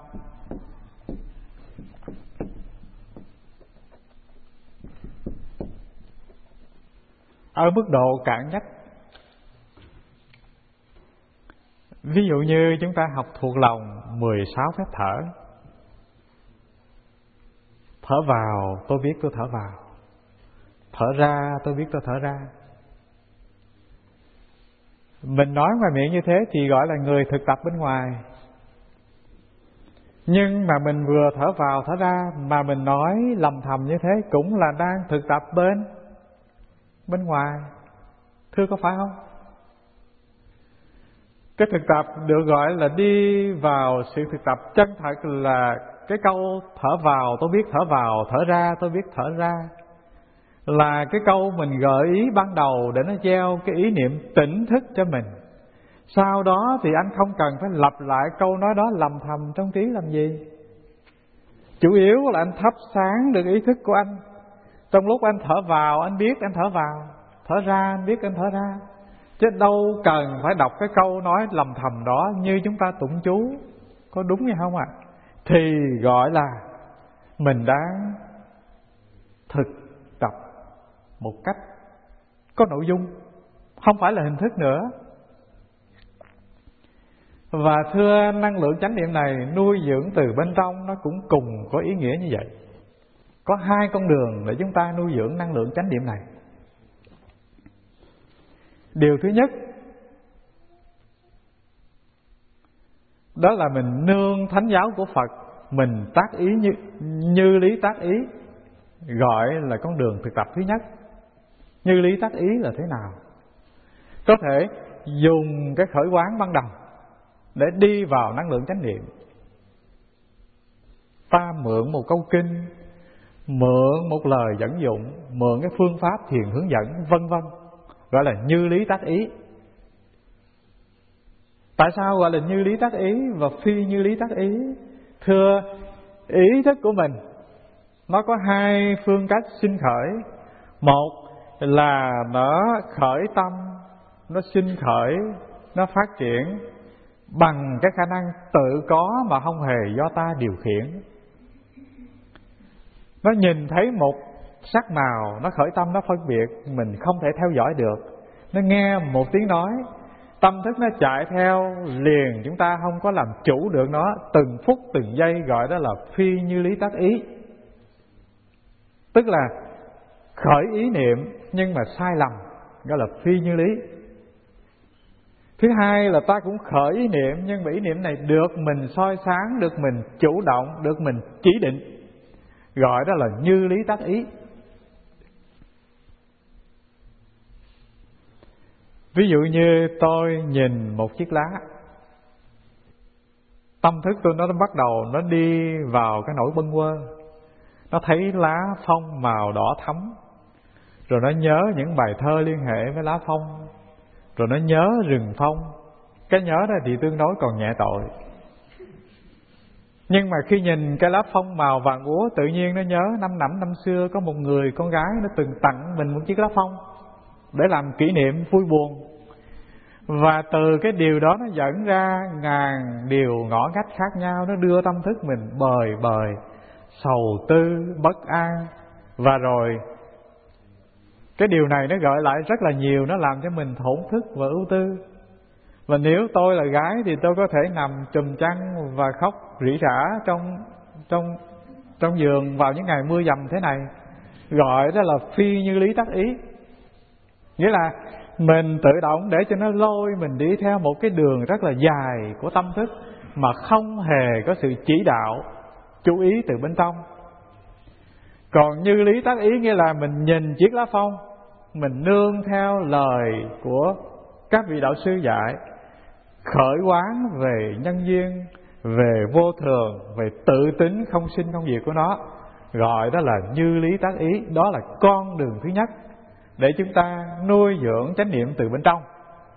Ở mức độ cạn nhất, ví dụ như chúng ta học thuộc lòng mười sáu phép thở. Thở vào tôi biết tôi thở vào, thở ra tôi biết tôi thở ra. Mình nói ngoài miệng như thế thì gọi là người thực tập bên ngoài. Nhưng mà mình vừa thở vào thở ra mà mình nói lầm thầm như thế cũng là đang thực tập bên bên ngoài. Thưa có phải không? Cái thực tập được gọi là đi vào sự thực tập chân thật là cái câu thở vào tôi biết thở vào, thở ra tôi biết thở ra, là cái câu mình gợi ý ban đầu để nó gieo cái ý niệm tỉnh thức cho mình. Sau đó thì anh không cần phải lặp lại câu nói đó lầm thầm trong trí làm gì. Chủ yếu là anh thắp sáng được ý thức của anh. Trong lúc anh thở vào anh biết anh thở vào, thở ra anh biết anh thở ra. Chứ đâu cần phải đọc cái câu nói lầm thầm đó như chúng ta tụng chú. Có đúng hay không ạ? À? Thì gọi là mình đang thực tập một cách có nội dung, không phải là hình thức nữa. Và thưa, năng lượng chánh niệm này nuôi dưỡng từ bên trong nó cũng cùng có ý nghĩa như vậy. Có hai con đường để chúng ta nuôi dưỡng năng lượng chánh niệm này. Điều thứ nhất, đó là mình nương thánh giáo của Phật, mình tác ý như, như lý tác ý, gọi là con đường thực tập thứ nhất. Như lý tác ý là thế nào? Có thể dùng cái khởi quán ban đầu để đi vào năng lượng chánh niệm. Ta mượn một câu kinh, mượn một lời dẫn dụng, mượn cái phương pháp thiền hướng dẫn, vân vân, gọi là như lý tác ý. Tại sao gọi là như lý tác ý và phi như lý tác ý? Thưa, ý thức của mình nó có hai phương cách sinh khởi. Một là nó khởi tâm, nó sinh khởi, nó phát triển bằng cái khả năng tự có mà không hề do ta điều khiển. Nó nhìn thấy một sắc màu, nó khởi tâm, nó phân biệt, mình không thể theo dõi được. Nó nghe một tiếng nói, tâm thức nó chạy theo liền, chúng ta không có làm chủ được nó, từng phút từng giây, gọi đó là phi như lý tác ý. Tức là khởi ý niệm nhưng mà sai lầm, gọi là phi như lý. Thứ hai là ta cũng khởi ý niệm, nhưng mà ý niệm này được mình soi sáng, được mình chủ động, được mình chỉ định, gọi đó là như lý tác ý. Ví dụ như tôi nhìn một chiếc lá, tâm thức tôi nó bắt đầu nó đi vào cái nỗi bâng quơ. Nó thấy lá phong màu đỏ thắm, rồi nó nhớ những bài thơ liên hệ với lá phong, rồi nó nhớ rừng phong. Cái nhớ đó thì tương đối còn nhẹ tội. Nhưng mà khi nhìn cái lá phong màu vàng úa, tự nhiên nó nhớ năm nẫm năm xưa có một người con gái nó từng tặng mình một chiếc lá phong để làm kỷ niệm vui buồn. Và từ cái điều đó nó dẫn ra ngàn điều ngõ ngách khác nhau, nó đưa tâm thức mình bời bời, sầu tư, bất an. Và rồi cái điều này nó gợi lại rất là nhiều, nó làm cho mình thổn thức và ưu tư. Và nếu tôi là gái thì tôi có thể nằm chùm chăn và khóc rỉ rả trong trong trong giường vào những ngày mưa dầm thế này, gọi đó là phi như lý tác ý. Nghĩa là mình tự động để cho nó lôi mình đi theo một cái đường rất là dài của tâm thức mà không hề có sự chỉ đạo, chú ý từ bên trong. Còn như lý tác ý nghĩa là mình nhìn chiếc lá phong, mình nương theo lời của các vị đạo sư dạy, khởi quán về nhân duyên, về vô thường, về tự tính không sinh không diệt của nó, gọi đó là như lý tác ý. Đó là con đường thứ nhất để chúng ta nuôi dưỡng chánh niệm từ bên trong.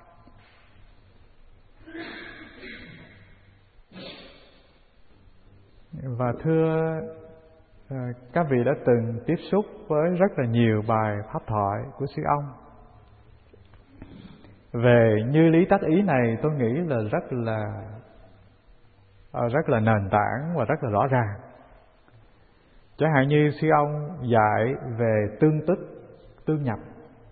Và thưa các vị đã từng tiếp xúc với rất là nhiều bài pháp thoại của sư ông, về như lý tác ý này tôi nghĩ là rất là rất là nền tảng và rất là rõ ràng. Chẳng hạn như sư ông dạy về tương tức, tương nhập.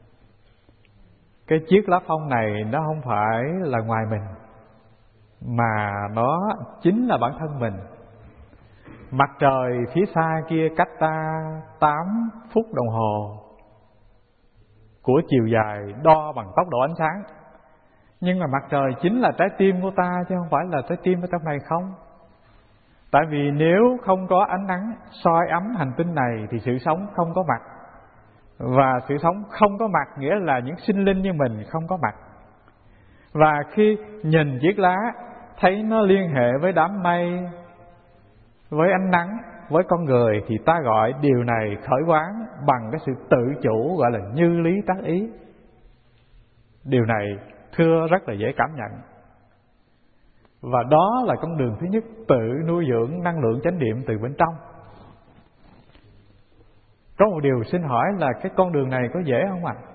Cái chiếc lá phong này nó không phải là ngoài mình, mà nó chính là bản thân mình. Mặt trời phía xa kia cách ta tám phút đồng hồ của chiều dài đo bằng tốc độ ánh sáng. Nhưng mà mặt trời chính là trái tim của ta, chứ không phải là trái tim ở trong này không. Tại vì nếu không có ánh nắng soi ấm hành tinh này thì sự sống không có mặt. Và sự sống không có mặt nghĩa là những sinh linh như mình không có mặt. Và khi nhìn chiếc lá, thấy nó liên hệ với đám mây, với ánh nắng, với con người, thì ta gọi điều này khởi quán bằng cái sự tự chủ, gọi là như lý tác ý. Điều này thưa rất là dễ cảm nhận. Và đó là con đường thứ nhất, tự nuôi dưỡng năng lượng chánh niệm từ bên trong. Có một điều xin hỏi là cái con đường này có dễ không ạ? À?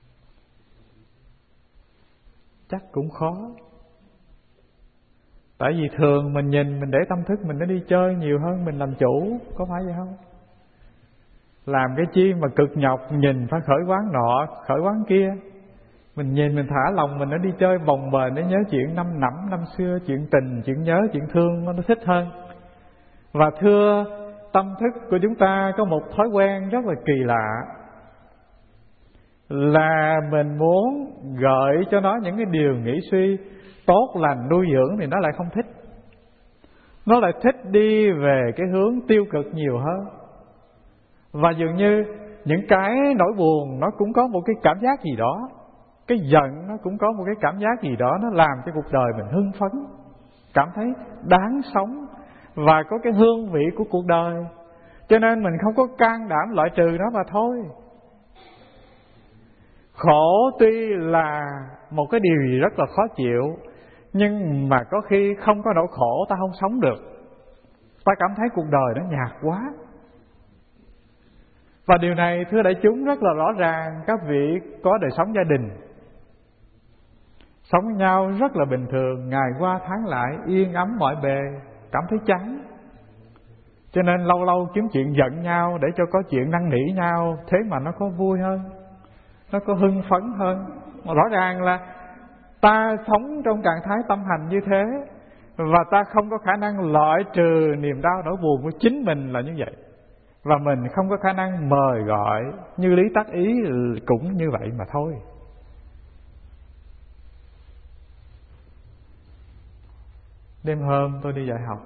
Chắc cũng khó. Tại vì thường mình nhìn, mình để tâm thức mình nó đi chơi nhiều hơn mình làm chủ, có phải vậy không? Làm cái chi mà cực nhọc, nhìn phải khởi quán nọ, khởi quán kia. Mình nhìn mình thả lòng mình nó đi chơi bồng bềnh, để nhớ chuyện năm nẫm năm xưa, chuyện tình, chuyện nhớ, chuyện thương, nó thích hơn. Và thưa, tâm thức của chúng ta có một thói quen rất là kỳ lạ, là mình muốn gợi cho nó những cái điều nghĩ suy tốt lành nuôi dưỡng thì nó lại không thích. Nó lại thích đi về cái hướng tiêu cực nhiều hơn. Và dường như những cái nỗi buồn nó cũng có một cái cảm giác gì đó, cái giận nó cũng có một cái cảm giác gì đó, nó làm cho cuộc đời mình hưng phấn, cảm thấy đáng sống và có cái hương vị của cuộc đời. Cho nên mình không có can đảm loại trừ nó mà thôi. Khổ tuy là một cái điều gì rất là khó chịu, nhưng mà có khi không có nỗi khổ ta không sống được. Ta cảm thấy cuộc đời nó nhạt quá. Và điều này thưa đại chúng rất là rõ ràng. Các vị có đời sống gia đình, sống với nhau rất là bình thường, ngày qua tháng lại, yên ấm mọi bề, cảm thấy chán. Cho nên lâu lâu kiếm chuyện giận nhau để cho có chuyện năn nỉ nhau, thế mà nó có vui hơn, nó có hưng phấn hơn. Mà rõ ràng là ta sống trong trạng thái tâm hành như thế, và ta không có khả năng loại trừ niềm đau nỗi buồn của chính mình là như vậy. Và mình không có khả năng mời gọi như lý tác ý cũng như vậy mà thôi. Đêm hôm tôi đi dạy học,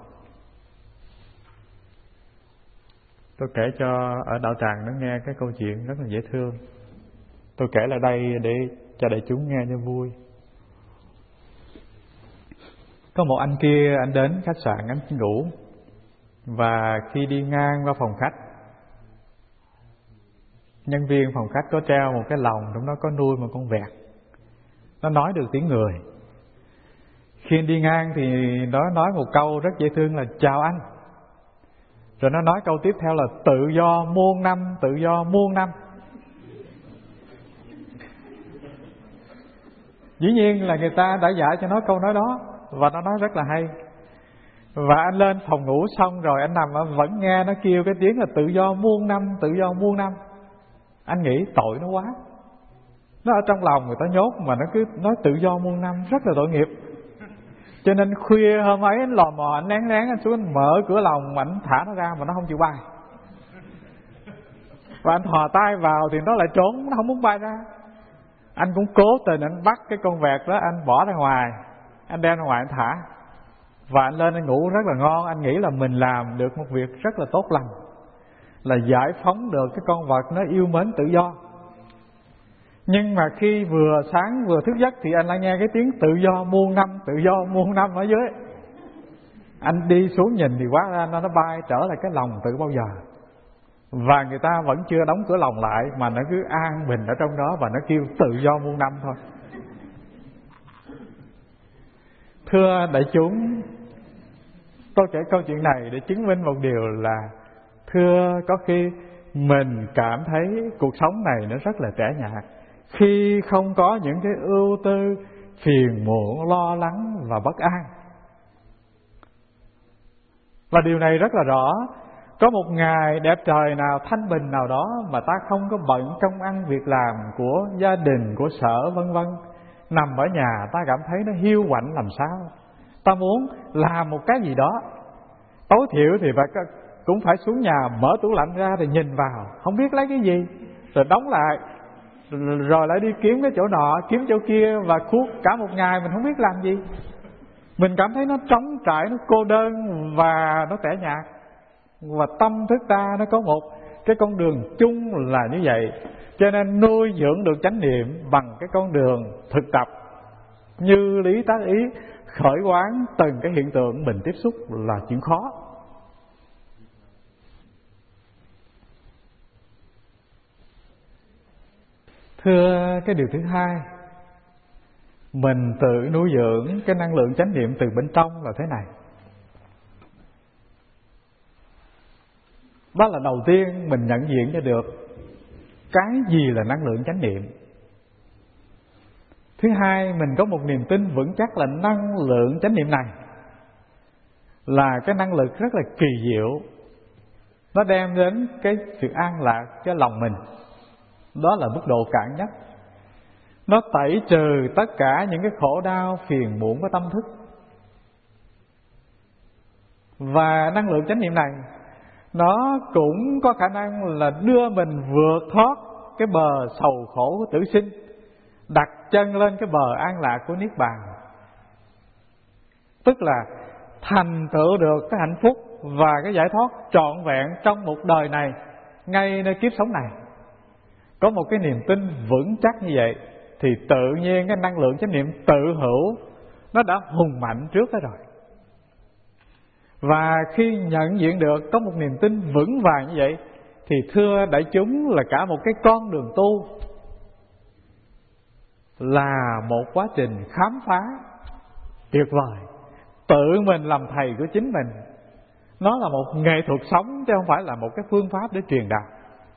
tôi kể cho ở đạo tràng nó nghe cái câu chuyện rất là dễ thương. Tôi kể lại đây để cho đại chúng nghe cho vui. Có một anh kia, anh đến khách sạn, anh ngủ. Và khi đi ngang qua phòng khách, nhân viên phòng khách có treo một cái lồng, trong đó có nuôi một con vẹt. Nó nói được tiếng người. Khi đi ngang thì nó nói một câu rất dễ thương là chào anh. Rồi nó nói câu tiếp theo là tự do muôn năm, tự do muôn năm. Dĩ nhiên là người ta đã dạy cho nó câu nói đó, và nó nói rất là hay. Và anh lên phòng ngủ xong rồi anh nằm vẫn nghe nó kêu cái tiếng là tự do muôn năm, tự do muôn năm. Anh nghĩ tội nó quá. Nó ở trong lòng người ta nhốt mà nó cứ nói tự do muôn năm, rất là tội nghiệp. Cho nên khuya hôm ấy anh lò mò, anh lén lén anh xuống, anh mở cửa lòng mà anh thả nó ra mà nó không chịu bay. Và anh thò tay vào thì nó lại trốn, nó không muốn bay ra. Anh cũng cố tình anh bắt cái con vẹt đó, anh bỏ ra ngoài, anh đem ra ngoài anh thả. Và anh lên anh ngủ rất là ngon. Anh nghĩ là mình làm được một việc rất là tốt lành, là giải phóng được cái con vật nó yêu mến tự do. Nhưng mà khi vừa sáng vừa thức giấc thì anh lại nghe cái tiếng tự do muôn năm, tự do muôn năm ở dưới. Anh đi xuống nhìn thì quá ra nó bay trở lại cái lồng tự bao giờ. Và người ta vẫn chưa đóng cửa lồng lại, mà nó cứ an bình ở trong đó, và nó kêu tự do muôn năm thôi. Thưa đại chúng, tôi kể câu chuyện này để chứng minh một điều là, thưa, có khi mình cảm thấy cuộc sống này nó rất là tẻ nhạt, khi không có những cái ưu tư, phiền muộn, lo lắng và bất an. Và điều này rất là rõ. Có một ngày đẹp trời nào, thanh bình nào đó mà ta không có bận công ăn việc làm của gia đình, của sở vân vân, nằm ở nhà ta cảm thấy nó hiu quạnh làm sao. Ta muốn làm một cái gì đó, tối thiểu thì phải cũng phải xuống nhà mở tủ lạnh ra rồi nhìn vào, không biết lấy cái gì, rồi đóng lại, rồi lại đi kiếm cái chỗ nọ, kiếm chỗ kia, và cuốc cả một ngày mình không biết làm gì. Mình cảm thấy nó trống trải, nó cô đơn và nó tẻ nhạt. Và tâm thức ta nó có một cái con đường chung là như vậy. Cho nên nuôi dưỡng được chánh niệm bằng cái con đường thực tập như lý tác ý, khởi quán từng cái hiện tượng mình tiếp xúc là chuyện khó. Thưa, cái điều thứ hai, mình tự nuôi dưỡng cái năng lượng chánh niệm từ bên trong là thế này. Đó là đầu tiên mình nhận diện cho được cái gì là năng lượng chánh niệm. Thứ hai, mình có một niềm tin vững chắc là năng lượng chánh niệm này là cái năng lực rất là kỳ diệu. Nó đem đến cái sự an lạc cho lòng mình. Đó là mức độ cạn nhất. Nó tẩy trừ tất cả những cái khổ đau, phiền muộn của tâm thức. Và năng lượng chánh niệm này nó cũng có khả năng là đưa mình vượt thoát cái bờ sầu khổ của tử sinh, đặt chân lên cái bờ an lạc của Niết Bàn. Tức là thành tựu được cái hạnh phúc và cái giải thoát trọn vẹn trong một đời này, ngay nơi kiếp sống này. Có một cái niềm tin vững chắc như vậy thì tự nhiên cái năng lượng chánh niệm tự hữu nó đã hùng mạnh trước đó rồi. Và khi nhận diện được có một niềm tin vững vàng như vậy thì thưa đại chúng là cả một cái con đường tu là một quá trình khám phá tuyệt vời. Tự mình làm thầy của chính mình. Nó là một nghệ thuật sống chứ không phải là một cái phương pháp để truyền đạt.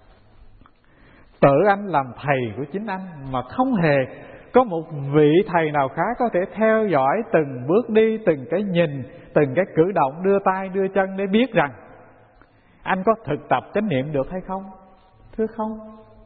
Tự anh làm thầy của chính anh, mà không hề có một vị thầy nào khác có thể theo dõi từng bước đi, từng cái nhìn, từng cái cử động, đưa tay đưa chân để biết rằng anh có thực tập chánh niệm được hay không. Thưa không.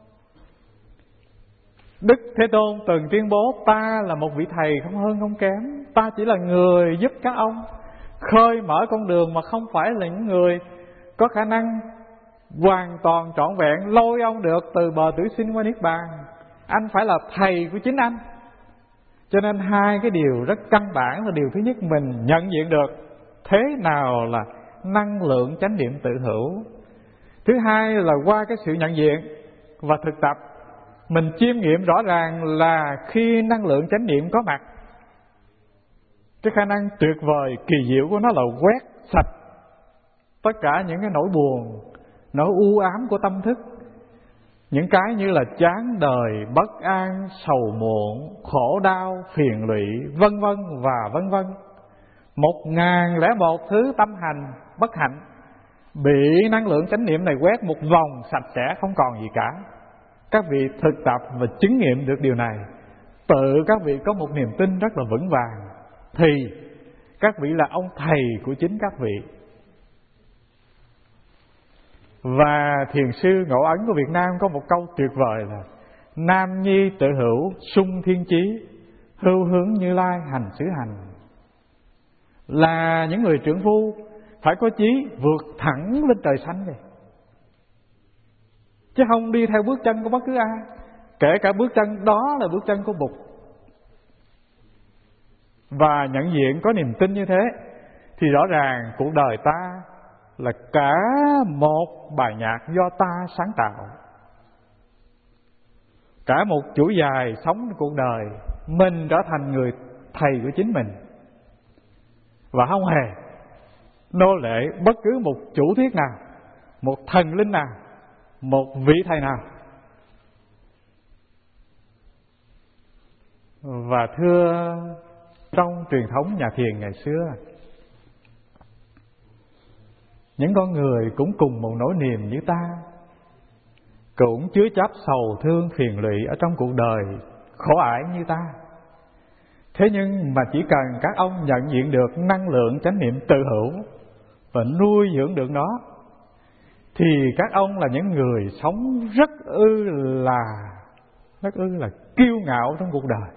Đức Thế Tôn từng tuyên bố ta là một vị thầy không hơn không kém. Ta chỉ là người giúp các ông khơi mở con đường, mà không phải là những người có khả năng hoàn toàn trọn vẹn lôi ông được từ bờ tử sinh qua Niết Bàn. Anh phải là thầy của chính anh. Cho nên hai cái điều rất căn bản là điều thứ nhất, mình nhận diện được thế nào là năng lượng chánh niệm tự hữu. Thứ hai là qua cái sự nhận diện và thực tập, mình chiêm nghiệm rõ ràng là khi năng lượng chánh niệm có mặt, cái khả năng tuyệt vời kỳ diệu của nó là quét sạch tất cả những cái nỗi buồn, nỗi u ám của tâm thức, những cái như là chán đời, bất an, sầu muộn, khổ đau, phiền lụy, vân vân và vân vân. Một ngàn lẻ một thứ tâm hành bất hạnh bị năng lượng chánh niệm này quét một vòng sạch sẽ, không còn gì cả. Các vị thực tập và chứng nghiệm được điều này, tự các vị có một niềm tin rất là vững vàng, thì các vị là ông thầy của chính các vị. Và thiền sư Ngộ Ấn của Việt Nam có một câu tuyệt vời là: nam nhi tự hữu sung thiên chí, hưu hướng Như Lai hành xứ hành. Là những người trưởng phu phải có chí vượt thẳng lên trời xanh vậy, chứ không đi theo bước chân của bất cứ ai, kể cả bước chân đó là bước chân của Bụt. Và nhận diện có niềm tin như thế thì rõ ràng cuộc đời ta là cả một bài nhạc do ta sáng tạo, cả một chuỗi dài sống cuộc đời, mình trở thành người thầy của chính mình, và không hề nô lệ bất cứ một chủ thuyết nào, một thần linh nào, một vị thầy nào. Và thưa, trong truyền thống nhà thiền ngày xưa, những con người cũng cùng một nỗi niềm như ta, cũng chứa chấp sầu thương phiền lụy ở trong cuộc đời khổ ải như ta. Thế nhưng mà chỉ cần các ông nhận diện được năng lượng chánh niệm tự hữu và nuôi dưỡng được nó, thì các ông là những người sống rất ư là rất ư là kiêu ngạo trong cuộc đời.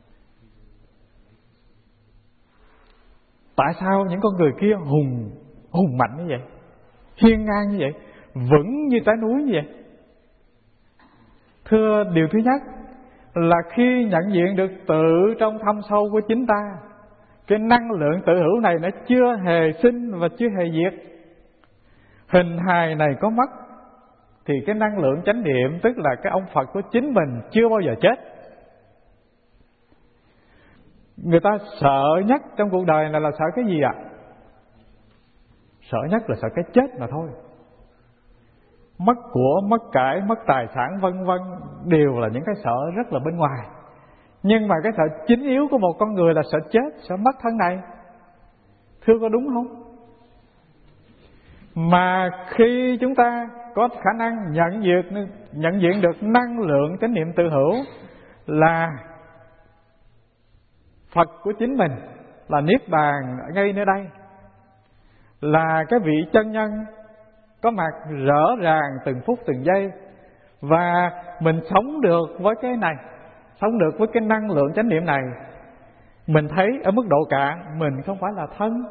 Tại sao những con người kia hùng hùng mạnh như vậy, hiên ngang như vậy, vững như trái núi như vậy? Thưa, điều thứ nhất là khi nhận diện được tự trong thâm sâu của chính ta, cái năng lượng tự hữu này nó chưa hề sinh và chưa hề diệt. Hình hài này có mất thì cái năng lượng chánh niệm, tức là cái ông Phật của chính mình, chưa bao giờ chết. Người ta sợ nhất trong cuộc đời này là sợ cái gì ạ? À? Sợ nhất là sợ cái chết mà thôi. Mất của, mất cải, mất tài sản vân vân đều là những cái sợ rất là bên ngoài. Nhưng mà cái sợ chính yếu của một con người là sợ chết, sợ mất thân này. Thưa, có đúng không? Mà khi chúng ta có khả năng nhận diện, nhận diện được năng lượng chánh niệm tự hữu là Phật của chính mình, là Niết Bàn ngay nơi đây, là cái vị chân nhân có mặt rõ ràng từng phút từng giây, và mình sống được với cái này, sống được với cái năng lượng chánh niệm này, mình thấy ở mức độ cạn mình không phải là thân.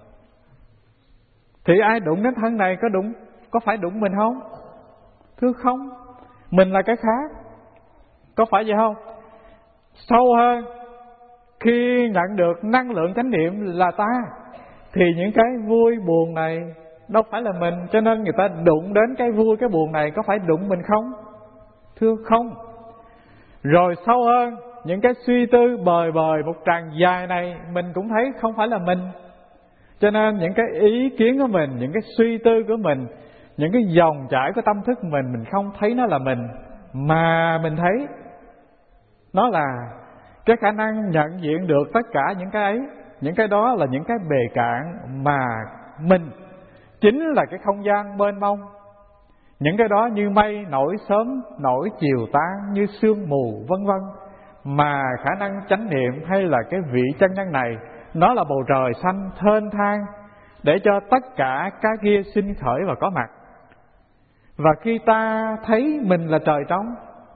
Thì ai đụng đến thân này có đụng, có phải đụng mình không? Thưa không, mình là cái khác. Có phải vậy không? Sâu hơn, khi nhận được năng lượng chánh niệm là ta, thì những cái vui buồn này đâu phải là mình. Cho nên người ta đụng đến cái vui cái buồn này có phải đụng mình không? Thưa không. Rồi sâu hơn, những cái suy tư bời bời một tràng dài này mình cũng thấy không phải là mình. Cho nên những cái ý kiến của mình, những cái suy tư của mình, những cái dòng chảy của tâm thức mình, mình không thấy nó là mình, mà mình thấy nó là cái khả năng nhận diện được tất cả những cái ấy. Những cái đó là những cái bề cạn mà mình chính là cái không gian mênh mông. Những cái đó như mây nổi sớm nổi chiều tan, như sương mù vân vân. Mà khả năng chánh niệm hay là cái vị chân nhân này, nó là bầu trời xanh thênh thang để cho tất cả cái kia sinh khởi và có mặt. Và khi ta thấy mình là trời trống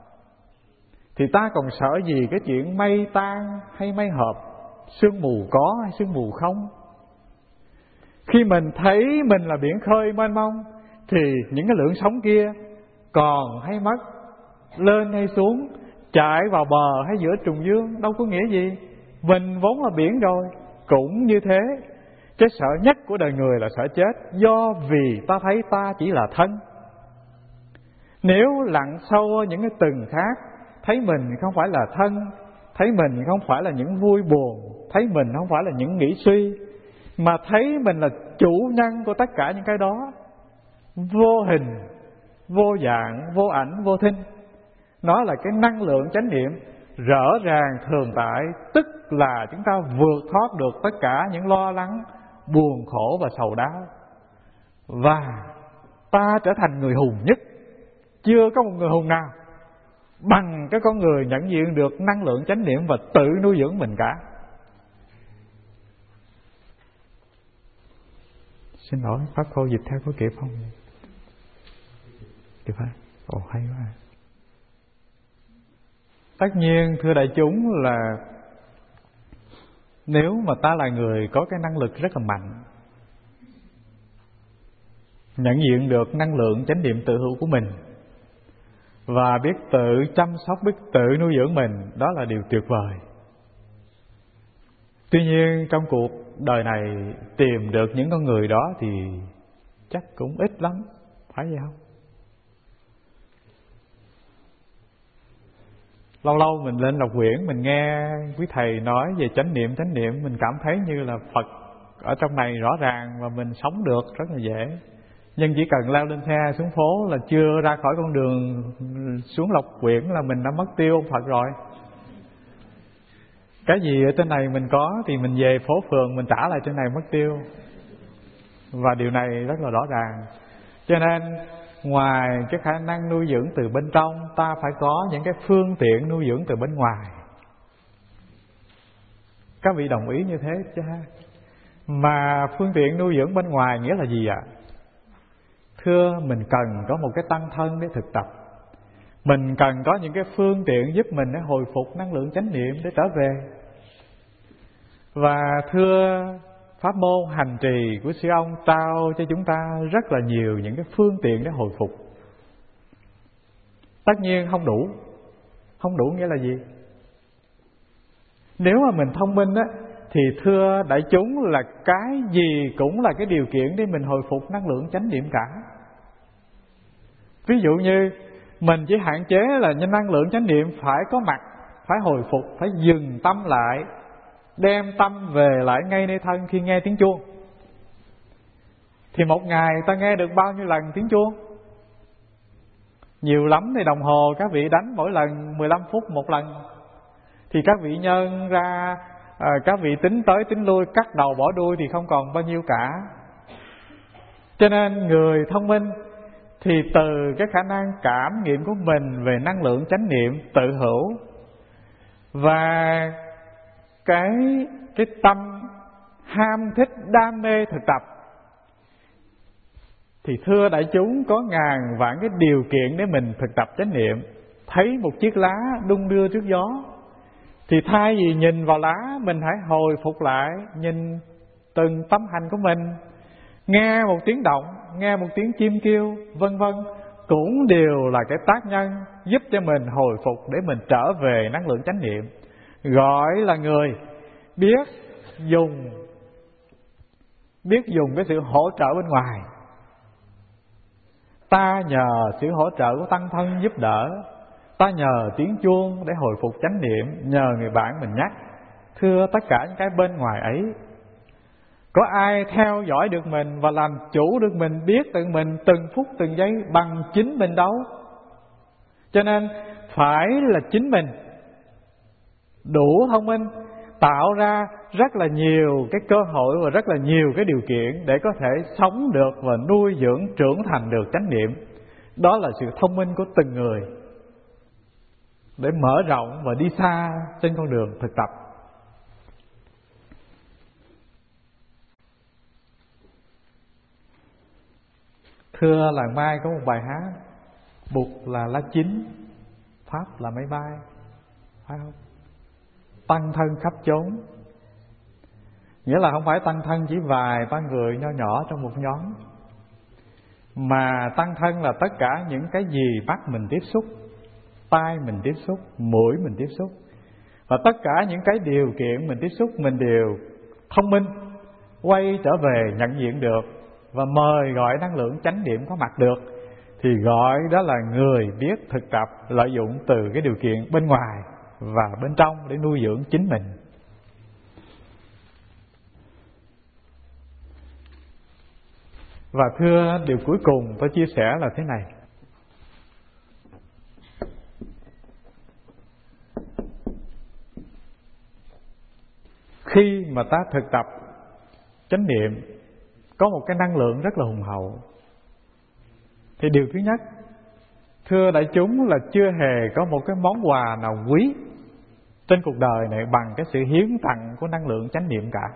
thì ta còn sợ gì cái chuyện mây tan hay mây hợp, sương mù có hay sương mù không? Khi mình thấy mình là biển khơi mênh mông thì những cái lượng sóng kia còn hay mất, lên hay xuống, chạy vào bờ hay giữa trùng dương, đâu có nghĩa gì. Mình vốn là biển rồi. Cũng như thế, cái sợ nhất của đời người là sợ chết, do vì ta thấy ta chỉ là thân. Nếu lặn sâu những cái tầng khác, thấy mình không phải là thân, thấy mình không phải là những vui buồn, thấy mình không phải là những nghĩ suy, mà thấy mình là chủ nhân của tất cả những cái đó, vô hình, vô dạng, vô ảnh, vô thinh. Nó là cái năng lượng chánh niệm rõ ràng thường tại, tức là chúng ta vượt thoát được tất cả những lo lắng, buồn khổ và sầu đau. Và ta trở thành người hùng nhất. Chưa có một người hùng nào bằng cái con người nhận diện được năng lượng chánh niệm và tự nuôi dưỡng mình cả. Xin lỗi, Pháp Khô dịch theo có kịp không? Kịp hả? Ồ, hay quá. Tất nhiên thưa đại chúng là nếu mà ta là người có cái năng lực rất là mạnh, nhận diện được năng lượng chánh niệm tự hữu của mình và biết tự chăm sóc, biết tự nuôi dưỡng mình, đó là điều tuyệt vời. Tuy nhiên trong cuộc đời này tìm được những con người đó thì chắc cũng ít lắm, phải vậy không? Lâu lâu mình lên đọc quyển, mình nghe quý thầy nói về chánh niệm, chánh niệm, mình cảm thấy như là Phật ở trong này rõ ràng và mình sống được rất là dễ. Nhưng chỉ cần leo lên xe xuống phố là chưa ra khỏi con đường xuống lọc quyển là mình đã mất tiêu ông Phật rồi. Cái gì ở trên này mình có thì mình về phố phường mình trả lại trên này mất tiêu. Và điều này rất là rõ ràng. Cho nên ngoài cái khả năng nuôi dưỡng từ bên trong, ta phải có những cái phương tiện nuôi dưỡng từ bên ngoài. Các vị đồng ý như thế chứ ha? Mà phương tiện nuôi dưỡng bên ngoài nghĩa là gì ạ? Thưa, mình cần có một cái tăng thân để thực tập. Mình cần có những cái phương tiện giúp mình để hồi phục năng lượng chánh niệm để trở về. Và thưa, pháp môn hành trì của sư ông trao cho chúng ta rất là nhiều những cái phương tiện để hồi phục. Tất nhiên không đủ. Không đủ nghĩa là gì? Nếu mà mình thông minh á, thì thưa đại chúng là cái gì cũng là cái điều kiện để mình hồi phục năng lượng chánh niệm cả. Ví dụ như mình chỉ hạn chế là năng lượng chánh niệm phải có mặt, phải hồi phục, phải dừng tâm lại, đem tâm về lại ngay nơi thân khi nghe tiếng chuông. Thì một ngày ta nghe được bao nhiêu lần tiếng chuông? Nhiều lắm thì đồng hồ các vị đánh mỗi lần mười lăm phút một lần. Thì các vị nhân ra, à, các vị tính tới tính lui, cắt đầu bỏ đuôi thì không còn bao nhiêu cả. Cho nên người thông minh thì từ cái khả năng cảm nghiệm của mình về năng lượng chánh niệm tự hữu và cái cái tâm ham thích đam mê thực tập, thì thưa đại chúng có ngàn vạn cái điều kiện để mình thực tập chánh niệm. Thấy một chiếc lá đung đưa trước gió, thì thay vì nhìn vào lá, mình hãy hồi phục lại, nhìn từng tâm hành của mình. Nghe một tiếng động, nghe một tiếng chim kêu, vân vân, cũng đều là cái tác nhân giúp cho mình hồi phục để mình trở về năng lượng chánh niệm. Gọi là người biết dùng biết dùng cái sự hỗ trợ bên ngoài. Ta nhờ sự hỗ trợ của tăng thân giúp đỡ, ta nhờ tiếng chuông để hồi phục chánh niệm, nhờ người bạn mình nhắc. Thưa, tất cả những cái bên ngoài ấy, có ai theo dõi được mình và làm chủ được mình, biết tự mình từng phút từng giây bằng chính mình đâu. Cho nên phải là chính mình đủ thông minh, tạo ra rất là nhiều cái cơ hội và rất là nhiều cái điều kiện để có thể sống được và nuôi dưỡng trưởng thành được chánh niệm. Đó là sự thông minh của từng người để mở rộng và đi xa trên con đường thực tập. Thưa, làng Mai có một bài hát: Bụt là lá chín, Pháp là máy bay, phải không? Tăng thân khắp chốn, nghĩa là không phải tăng thân chỉ vài ba người nho nhỏ trong một nhóm, mà tăng thân là tất cả những cái gì mắt mình tiếp xúc, tai mình tiếp xúc, mũi mình tiếp xúc, và tất cả những cái điều kiện mình tiếp xúc mình đều thông minh, quay trở về nhận diện được và mời gọi năng lượng chánh niệm có mặt được, thì gọi đó là người biết thực tập lợi dụng từ cái điều kiện bên ngoài và bên trong để nuôi dưỡng chính mình. Và thưa, điều cuối cùng tôi chia sẻ là thế này: khi mà ta thực tập chánh niệm có một cái năng lượng rất là hùng hậu, thì điều thứ nhất, thưa đại chúng, là chưa hề có một cái món quà nào quý trên cuộc đời này bằng cái sự hiến tặng của năng lượng chánh niệm cả.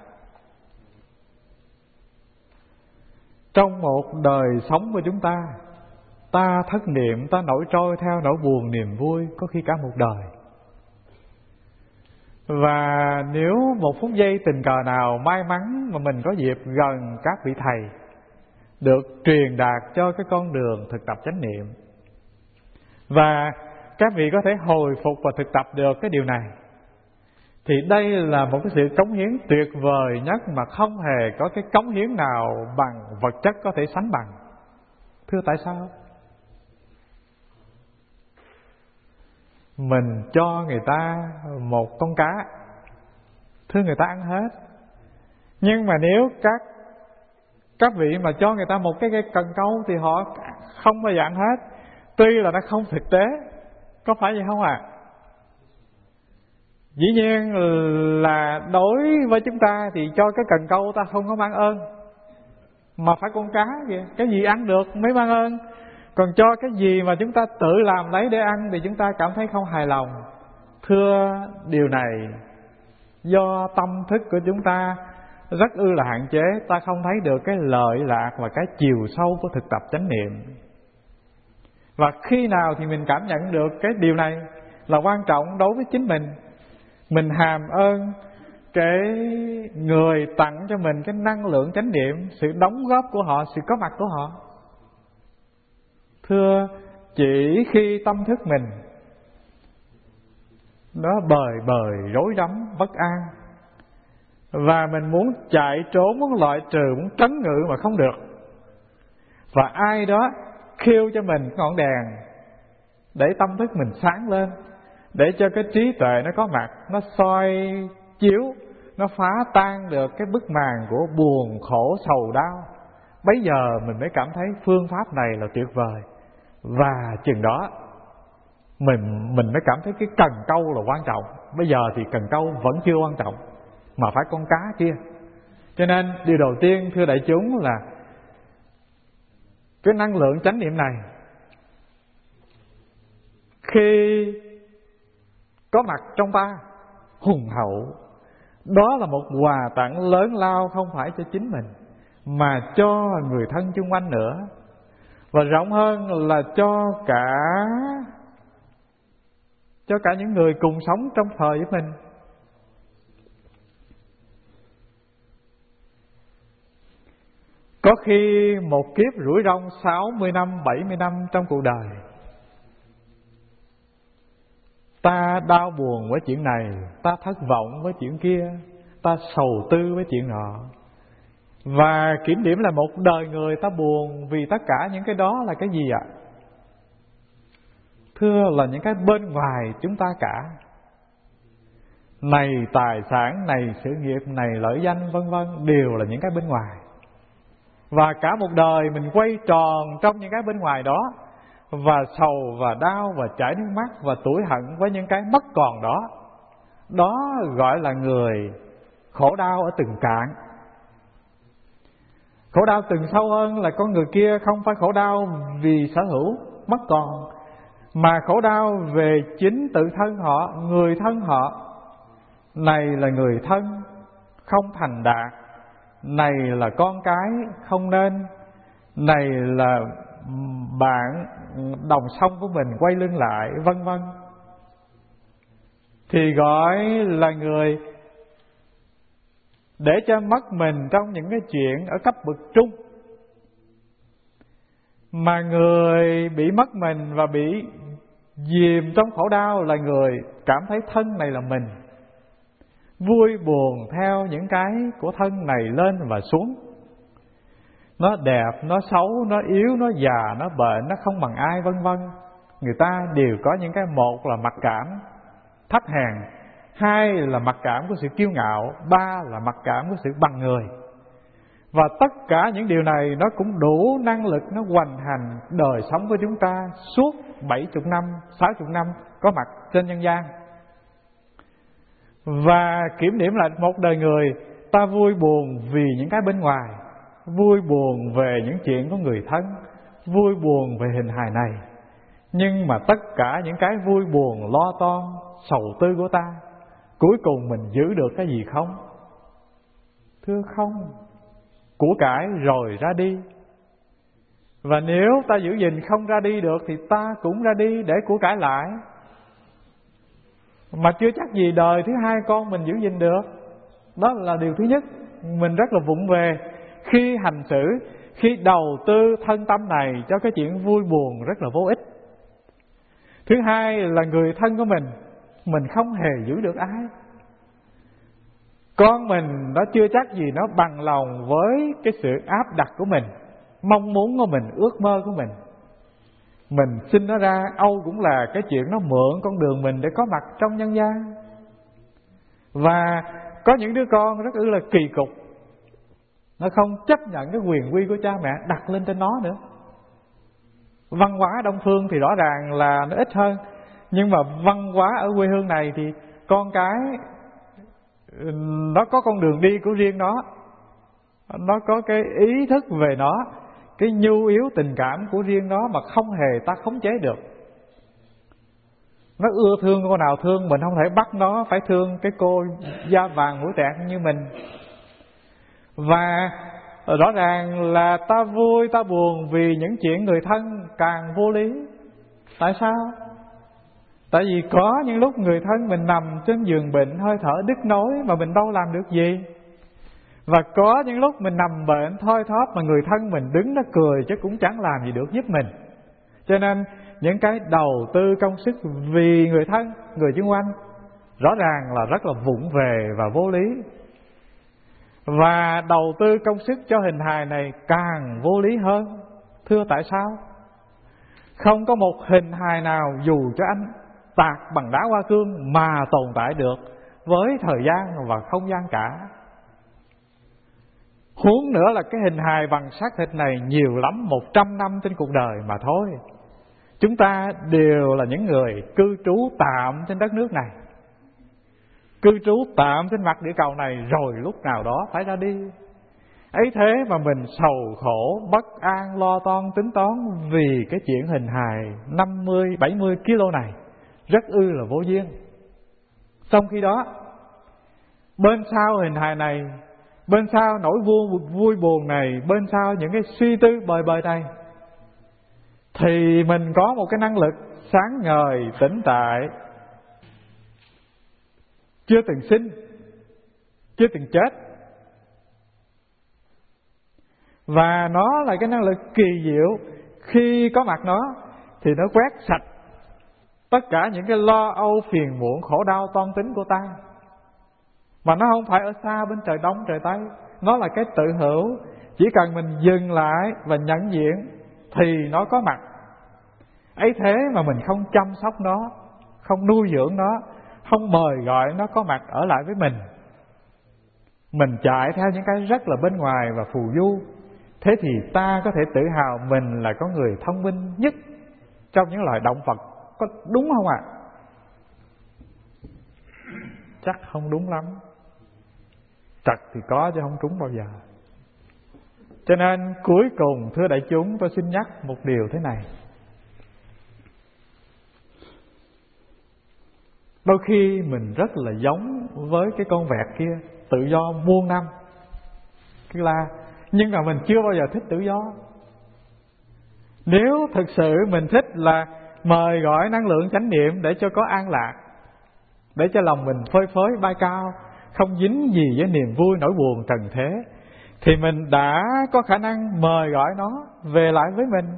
Trong một đời sống của chúng ta, ta thất niệm, ta nổi trôi theo nỗi buồn niềm vui có khi cả một đời. Và nếu một phút giây tình cờ nào may mắn mà mình có dịp gần các vị thầy, được truyền đạt cho cái con đường thực tập chánh niệm, và các vị có thể hồi phục và thực tập được cái điều này, thì đây là một cái sự cống hiến tuyệt vời nhất mà không hề có cái cống hiến nào bằng vật chất có thể sánh bằng. Thưa, tại sao? Mình cho người ta một con cá, thưa, người ta ăn hết. Nhưng mà nếu các các vị mà cho người ta một cái cây cần câu thì họ không bao giờ ăn hết. Tuy là nó không thực tế, có phải vậy không ạ? À? Dĩ nhiên là đối với chúng ta thì cho cái cần câu ta không có mang ơn, mà phải con cá kìa, cái gì ăn được mới mang ơn. Còn cho cái gì mà chúng ta tự làm lấy để ăn thì chúng ta cảm thấy không hài lòng. Thưa, điều này do tâm thức của chúng ta rất ư là hạn chế, ta không thấy được cái lợi lạc và cái chiều sâu của thực tập chánh niệm. Và khi nào thì mình cảm nhận được cái điều này là quan trọng đối với chính mình, mình hàm ơn cái người tặng cho mình cái năng lượng chánh niệm, sự đóng góp của họ, sự có mặt của họ. Thưa, chỉ khi tâm thức mình nó bời bời rối rắm bất an, và mình muốn chạy trốn, muốn loại trừ, muốn trấn ngự mà không được, và ai đó khiêu cho mình ngọn đèn để tâm thức mình sáng lên, để cho cái trí tuệ nó có mặt, nó soi chiếu, nó phá tan được cái bức màn của buồn, khổ, sầu, đau. Bấy giờ mình mới cảm thấy phương pháp này là tuyệt vời. Và chừng đó Mình mình mới cảm thấy cái cần câu là quan trọng. Bây giờ thì cần câu vẫn chưa quan trọng, mà phải con cá kia. Cho nên điều đầu tiên thưa đại chúng là cái năng lượng chánh niệm này khi có mặt trong ta hùng hậu, đó là một quà tặng lớn lao, không phải cho chính mình mà cho người thân chung quanh nữa, và rộng hơn là cho cả cho cả những người cùng sống trong thời với mình. Có khi một kiếp rủi ron sáu mươi năm, bảy mươi năm trong cuộc đời, ta đau buồn với chuyện này, ta thất vọng với chuyện kia, ta sầu tư với chuyện nọ. Và kiểm điểm là một đời người ta buồn vì tất cả những cái đó là cái gì ạ? Thưa, là những cái bên ngoài chúng ta cả. Này tài sản, này sự nghiệp, này lợi danh vân vân, đều là những cái bên ngoài. Và cả một đời mình quay tròn trong những cái bên ngoài đó, và sầu và đau và chảy nước mắt và tủi hận với những cái mất còn đó. Đó gọi là người khổ đau ở từng cạn. Khổ đau từng sâu hơn là con người kia không phải khổ đau vì sở hữu mất còn, mà khổ đau về chính tự thân họ, người thân họ. Này là người thân không thành đạt, này là con cái không nên, này là bạn đồng sông của mình quay lưng lại, vân vân. Thì gọi là người để cho mất mình trong những cái chuyện ở cấp bậc trung. Mà người bị mất mình và bị dìm trong khổ đau là người cảm thấy thân này là mình, vui buồn theo những cái của thân này lên và xuống. Nó đẹp, nó xấu, nó yếu, nó già, nó bệnh, nó không bằng ai, vân vân. Người ta đều có những cái, một là mặc cảm thấp hèn, hai là mặc cảm của sự kiêu ngạo, ba là mặc cảm của sự bằng người. Và tất cả những điều này nó cũng đủ năng lực, nó hoành hành đời sống của chúng ta suốt bảy mươi năm, sáu mươi năm có mặt trên nhân gian. Và kiểm điểm lại một đời người, ta vui buồn vì những cái bên ngoài, vui buồn về những chuyện của người thân, vui buồn về hình hài này. Nhưng mà tất cả những cái vui buồn, lo toan, sầu tư của ta, cuối cùng mình giữ được cái gì không? Thưa không. Của cải rồi ra đi. Và nếu ta giữ gìn không ra đi được thì ta cũng ra đi để của cải lại. Mà chưa chắc gì đời thứ hai con mình giữ gìn được. Đó là điều thứ nhất. Mình rất là vụng về khi hành xử, khi đầu tư thân tâm này cho cái chuyện vui buồn rất là vô ích. Thứ hai là người thân của mình, mình không hề giữ được ai. Con mình nó chưa chắc gì nó bằng lòng với cái sự áp đặt của mình, mong muốn của mình, ước mơ của mình. Mình sinh nó ra, âu cũng là cái chuyện nó mượn con đường mình để có mặt trong nhân gian. Và có những đứa con rất ư là kỳ cục, nó không chấp nhận cái quyền uy của cha mẹ đặt lên trên nó nữa. Văn hóa Đông Phương thì rõ ràng là nó ít hơn, nhưng mà văn hóa ở quê hương này thì con cái nó có con đường đi của riêng nó, nó có cái ý thức về nó. cái nhu yếu tình cảm của riêng nó mà không hề ta khống chế được. Nó ưa thương cô nào thương, mình không thể bắt nó phải thương cái cô da vàng mũi tẹt như mình. Và rõ ràng là ta vui ta buồn vì những chuyện người thân càng vô lý. Tại sao? Tại vì có những lúc người thân mình nằm trên giường bệnh hơi thở đứt nối mà mình đâu làm được gì. Và có những lúc mình nằm bệnh thoi thóp mà người thân mình đứng đó cười chứ cũng chẳng làm gì được giúp mình. Cho nên những cái đầu tư công sức vì người thân, người xung quanh rõ ràng là rất là vụng về và vô lý. Và đầu tư công sức cho hình hài này càng vô lý hơn. Thưa tại sao? Không có một hình hài nào dù cho anh tạc bằng đá hoa cương mà tồn tại được với thời gian và không gian cả. Huống nữa là cái hình hài bằng xác thịt này nhiều lắm một trăm năm trên cuộc đời mà thôi. Chúng ta đều là những người cư trú tạm trên đất nước này, cư trú tạm trên mặt địa cầu này, rồi lúc nào đó phải ra đi. Ấy thế mà mình sầu khổ, bất an, lo toan, tính toán vì cái chuyện hình hài năm mươi, bảy mươi kg này rất ư là vô duyên. Trong khi đó, bên sau hình hài này, bên sau nỗi vui, vui buồn này, bên sau những cái suy tư bời bời này, thì mình có một cái năng lực sáng ngời, tĩnh tại, chưa từng sinh, chưa từng chết. Và nó là cái năng lực kỳ diệu. Khi có mặt nó thì nó quét sạch tất cả những cái lo âu, phiền muộn, khổ đau, toan tính của ta. Mà nó không phải ở xa bên trời đông trời tây. Nó là cái tự hữu. Chỉ cần mình dừng lại và nhận diện thì nó có mặt. Ấy thế mà mình không chăm sóc nó, không nuôi dưỡng nó, không mời gọi nó có mặt ở lại với mình. Mình chạy theo những cái rất là bên ngoài và phù du. Thế thì ta có thể tự hào mình là con người thông minh nhất trong những loài động vật. Có đúng không ạ? À? Chắc không đúng lắm. Trật thì có chứ không trúng bao giờ. Cho nên cuối cùng thưa đại chúng, tôi xin nhắc một điều thế này. Đôi khi mình rất là giống với cái con vẹt kia, tự do muôn năm, cái la, nhưng mà mình chưa bao giờ thích tự do. Nếu thực sự mình thích là mời gọi năng lượng chánh niệm để cho có an lạc, để cho lòng mình phơi phới bay cao, không dính gì với niềm vui nỗi buồn trần thế, thì mình đã có khả năng mời gọi nó về lại với mình.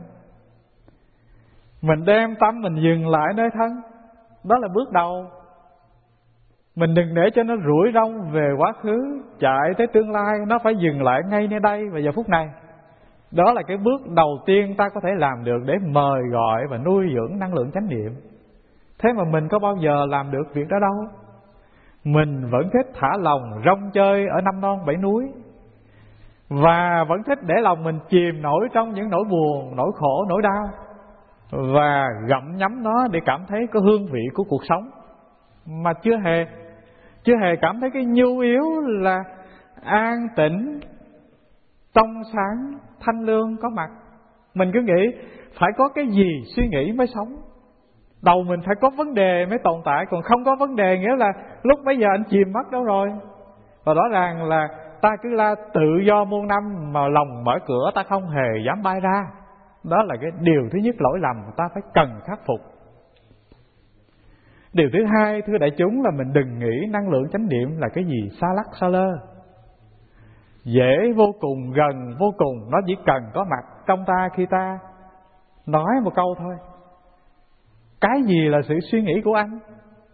Mình đem tâm mình dừng lại nơi thân. Đó là bước đầu. Mình đừng để cho nó rủi rong về quá khứ, chạy tới tương lai. Nó phải dừng lại ngay nơi đây và giờ phút này. Đó là cái bước đầu tiên ta có thể làm được để mời gọi và nuôi dưỡng năng lượng chánh niệm. Thế mà mình có bao giờ làm được việc đó đâu. Mình vẫn thích thả lòng rong chơi ở năm non bảy núi, và vẫn thích để lòng mình chìm nổi trong những nỗi buồn, nỗi khổ, nỗi đau, và gặm nhấm nó để cảm thấy có hương vị của cuộc sống. Mà chưa hề Chưa hề cảm thấy cái nhu yếu là an tĩnh, trong sáng, thanh lương có mặt. Mình cứ nghĩ phải có cái gì suy nghĩ mới sống. Đầu mình phải có vấn đề mới tồn tại. Còn không có vấn đề nghĩa là lúc bấy giờ anh chìm mất đâu rồi. Và rõ ràng là ta cứ la tự do muôn năm mà lòng mở cửa ta không hề dám bay ra. Đó là cái điều thứ nhất, lỗi lầm ta phải cần khắc phục. Điều thứ hai, thưa đại chúng, là mình đừng nghĩ năng lượng chánh niệm là cái gì xa lắc xa lơ, dễ vô cùng, gần vô cùng. Nó chỉ cần có mặt trong ta khi ta nói một câu thôi. Cái gì là sự suy nghĩ của anh?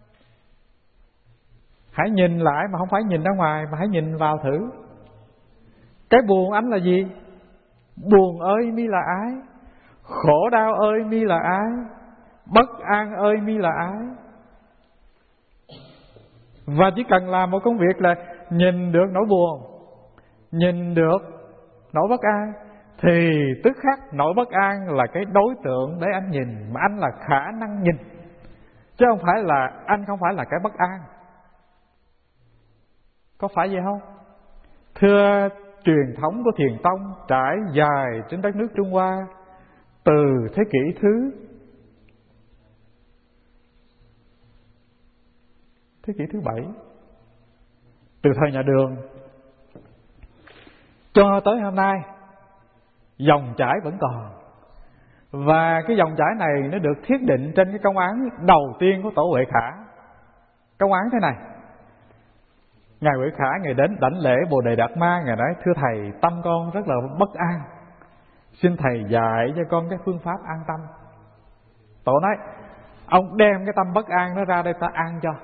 Hãy nhìn lại, mà không phải nhìn ra ngoài, mà hãy nhìn vào thử. Cái buồn anh là gì? Buồn ơi mi là ái, khổ đau ơi mi là ái, bất an ơi mi là ái. Và chỉ cần làm một công việc là nhìn được nỗi buồn, nhìn được nỗi bất an, thì tức khắc nỗi bất an là cái đối tượng để anh nhìn, mà anh là khả năng nhìn, chứ không phải là anh không phải là cái bất an. Có phải vậy không? Thưa truyền thống của Thiền Tông trải dài trên đất nước Trung Hoa từ thế kỷ thứ thế kỷ thứ bảy, từ thời nhà Đường cho tới hôm nay, dòng chảy vẫn còn. Và cái dòng chảy này nó được thiết định trên cái công án đầu tiên của Tổ Huệ Khả. Công án thế này: Ngài Huệ Khả Ngài đến đảnh lễ Bồ Đề Đạt Ma. Ngài nói: thưa thầy, tâm con rất là bất an, xin thầy dạy cho con cái phương pháp an tâm. Tổ nói: ông đem cái tâm bất an nó ra đây ta an cho.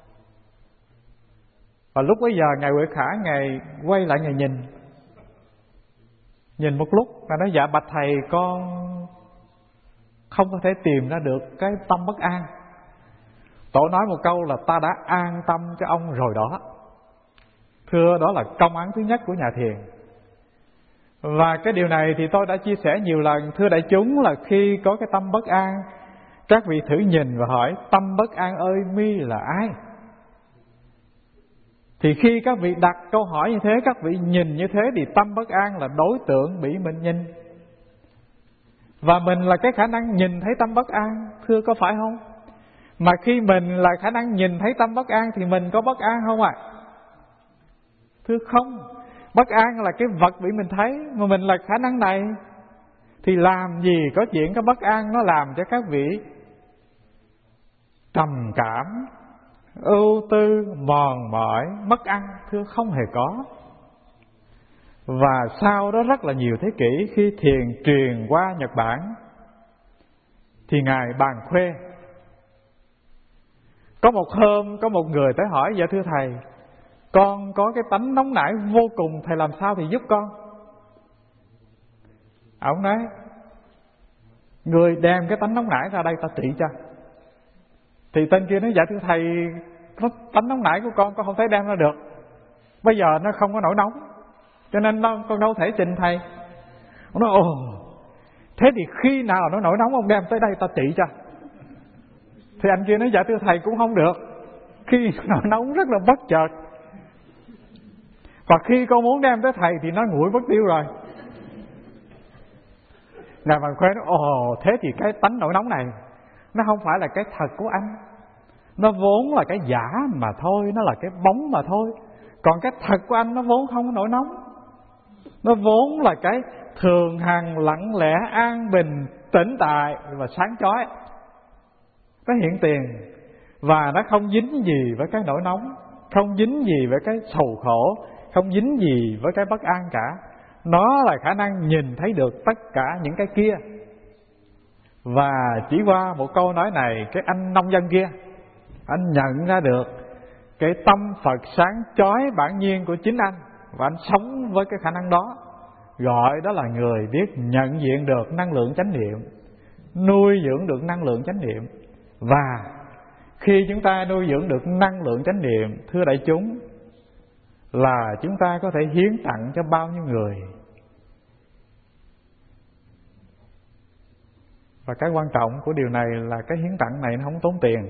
Và lúc bấy giờ Ngài Huệ Khả Ngài quay lại Ngài nhìn Nhìn một lúc và nói: dạ bạch thầy, con không có thể tìm ra được cái tâm bất an. Tổ nói một câu là: ta đã an tâm cho ông rồi đó. Thưa, đó là công án thứ nhất của nhà thiền. Và cái điều này thì tôi đã chia sẻ nhiều lần. Thưa đại chúng, là khi có cái tâm bất an, các vị thử nhìn và hỏi: tâm bất an ơi mi là ai? Thì khi các vị đặt câu hỏi như thế, các vị nhìn như thế, thì tâm bất an là đối tượng bị mình nhìn. Và mình là cái khả năng nhìn thấy tâm bất an, thưa có phải không? Mà khi mình là khả năng nhìn thấy tâm bất an thì mình có bất an không ạ? À? Thưa không. Bất an là cái vật bị mình thấy, mà mình là khả năng này thì làm gì có chuyện cái bất an nó làm cho các vị trầm cảm, ưu tư, mòn mỏi, mất ăn. Thưa không hề có. Và sau đó rất là nhiều thế kỷ, khi thiền truyền qua Nhật Bản, thì Ngài Bàn Khuê, có một hôm có một người tới hỏi: dạ thưa thầy, con có cái tánh nóng nảy vô cùng, thầy làm sao thì giúp con? Ông nói: người đem cái tánh nóng nảy ra đây ta trị cho. Thì tên kia nói: dạ thưa thầy, tánh nóng nảy của con con không thể đem ra được, bây giờ nó không có nổi nóng, cho nên nó, con đâu thể trình thầy. Ông nói: ồ, thế thì khi nào nó nổi nóng ông đem tới đây ta trị cho. Thì anh kia nói: dạ thưa thầy, cũng không được, khi nổi nóng rất là bất chợt, và khi con muốn đem tới thầy thì nó nguội mất tiêu rồi. Ngài Bàn Khuê nói: ồ, thế thì cái tánh nổi nóng này nó không phải là cái thật của anh, nó vốn là cái giả mà thôi, nó là cái bóng mà thôi. Còn cái thật của anh nó vốn không nổi nóng, nó vốn là cái thường hằng, lặng lẽ, an bình, tĩnh tại và sáng chói. Nó hiện tiền và nó không dính gì với cái nỗi nóng, không dính gì với cái sầu khổ, không dính gì với cái bất an cả. Nó là khả năng nhìn thấy được tất cả những cái kia. Và chỉ qua một câu nói này, cái anh nông dân kia, anh nhận ra được cái tâm Phật sáng chói bản nhiên của chính anh, và anh sống với cái khả năng đó. Gọi đó là người biết nhận diện được năng lượng chánh niệm, nuôi dưỡng được năng lượng chánh niệm. Và khi chúng ta nuôi dưỡng được năng lượng chánh niệm, thưa đại chúng, là chúng ta có thể hiến tặng cho bao nhiêu người. Và cái quan trọng của điều này là cái hiến tặng này nó không tốn tiền.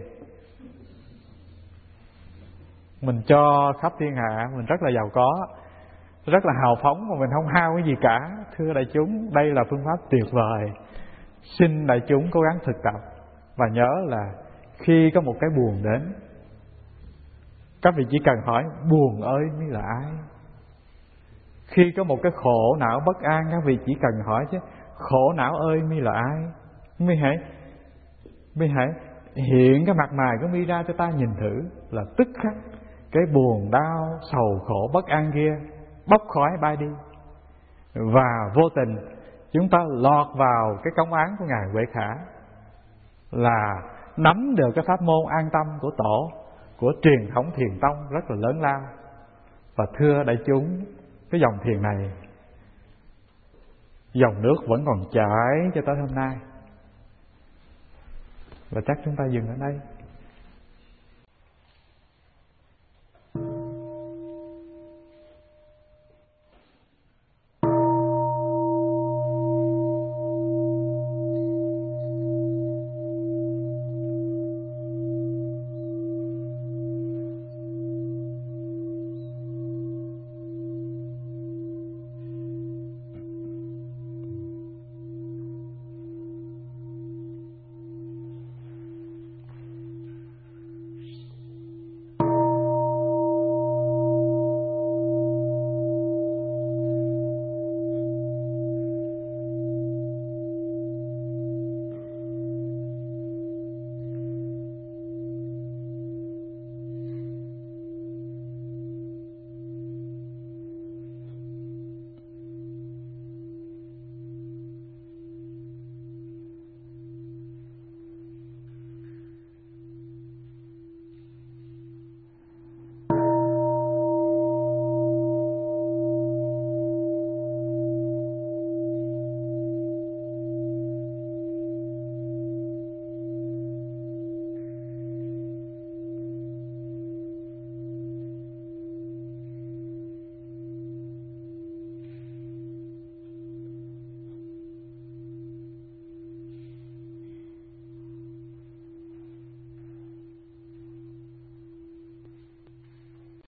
Mình cho khắp thiên hạ, mình rất là giàu có, rất là hào phóng, mà mình không hao cái gì cả. Thưa đại chúng, đây là phương pháp tuyệt vời. Xin đại chúng cố gắng thực tập. Và nhớ là khi có một cái buồn đến, các vị chỉ cần hỏi: buồn ơi mới là ai? Khi có một cái khổ não bất an, các vị chỉ cần hỏi chứ: khổ não ơi mi là ai? Mi hãy Mi hãy hiện cái mặt mày của mi ra cho ta nhìn thử, là tức khắc cái buồn đau, sầu khổ, bất an kia bốc khói bay đi. Và vô tình chúng ta lọt vào cái công án của Ngài Huệ Khả, là nắm được cái pháp môn an tâm của Tổ, của truyền thống Thiền Tông rất là lớn lao. Và thưa đại chúng, cái dòng thiền này, dòng nước vẫn còn chảy cho tới hôm nay. Và chắc chúng ta dừng ở đây.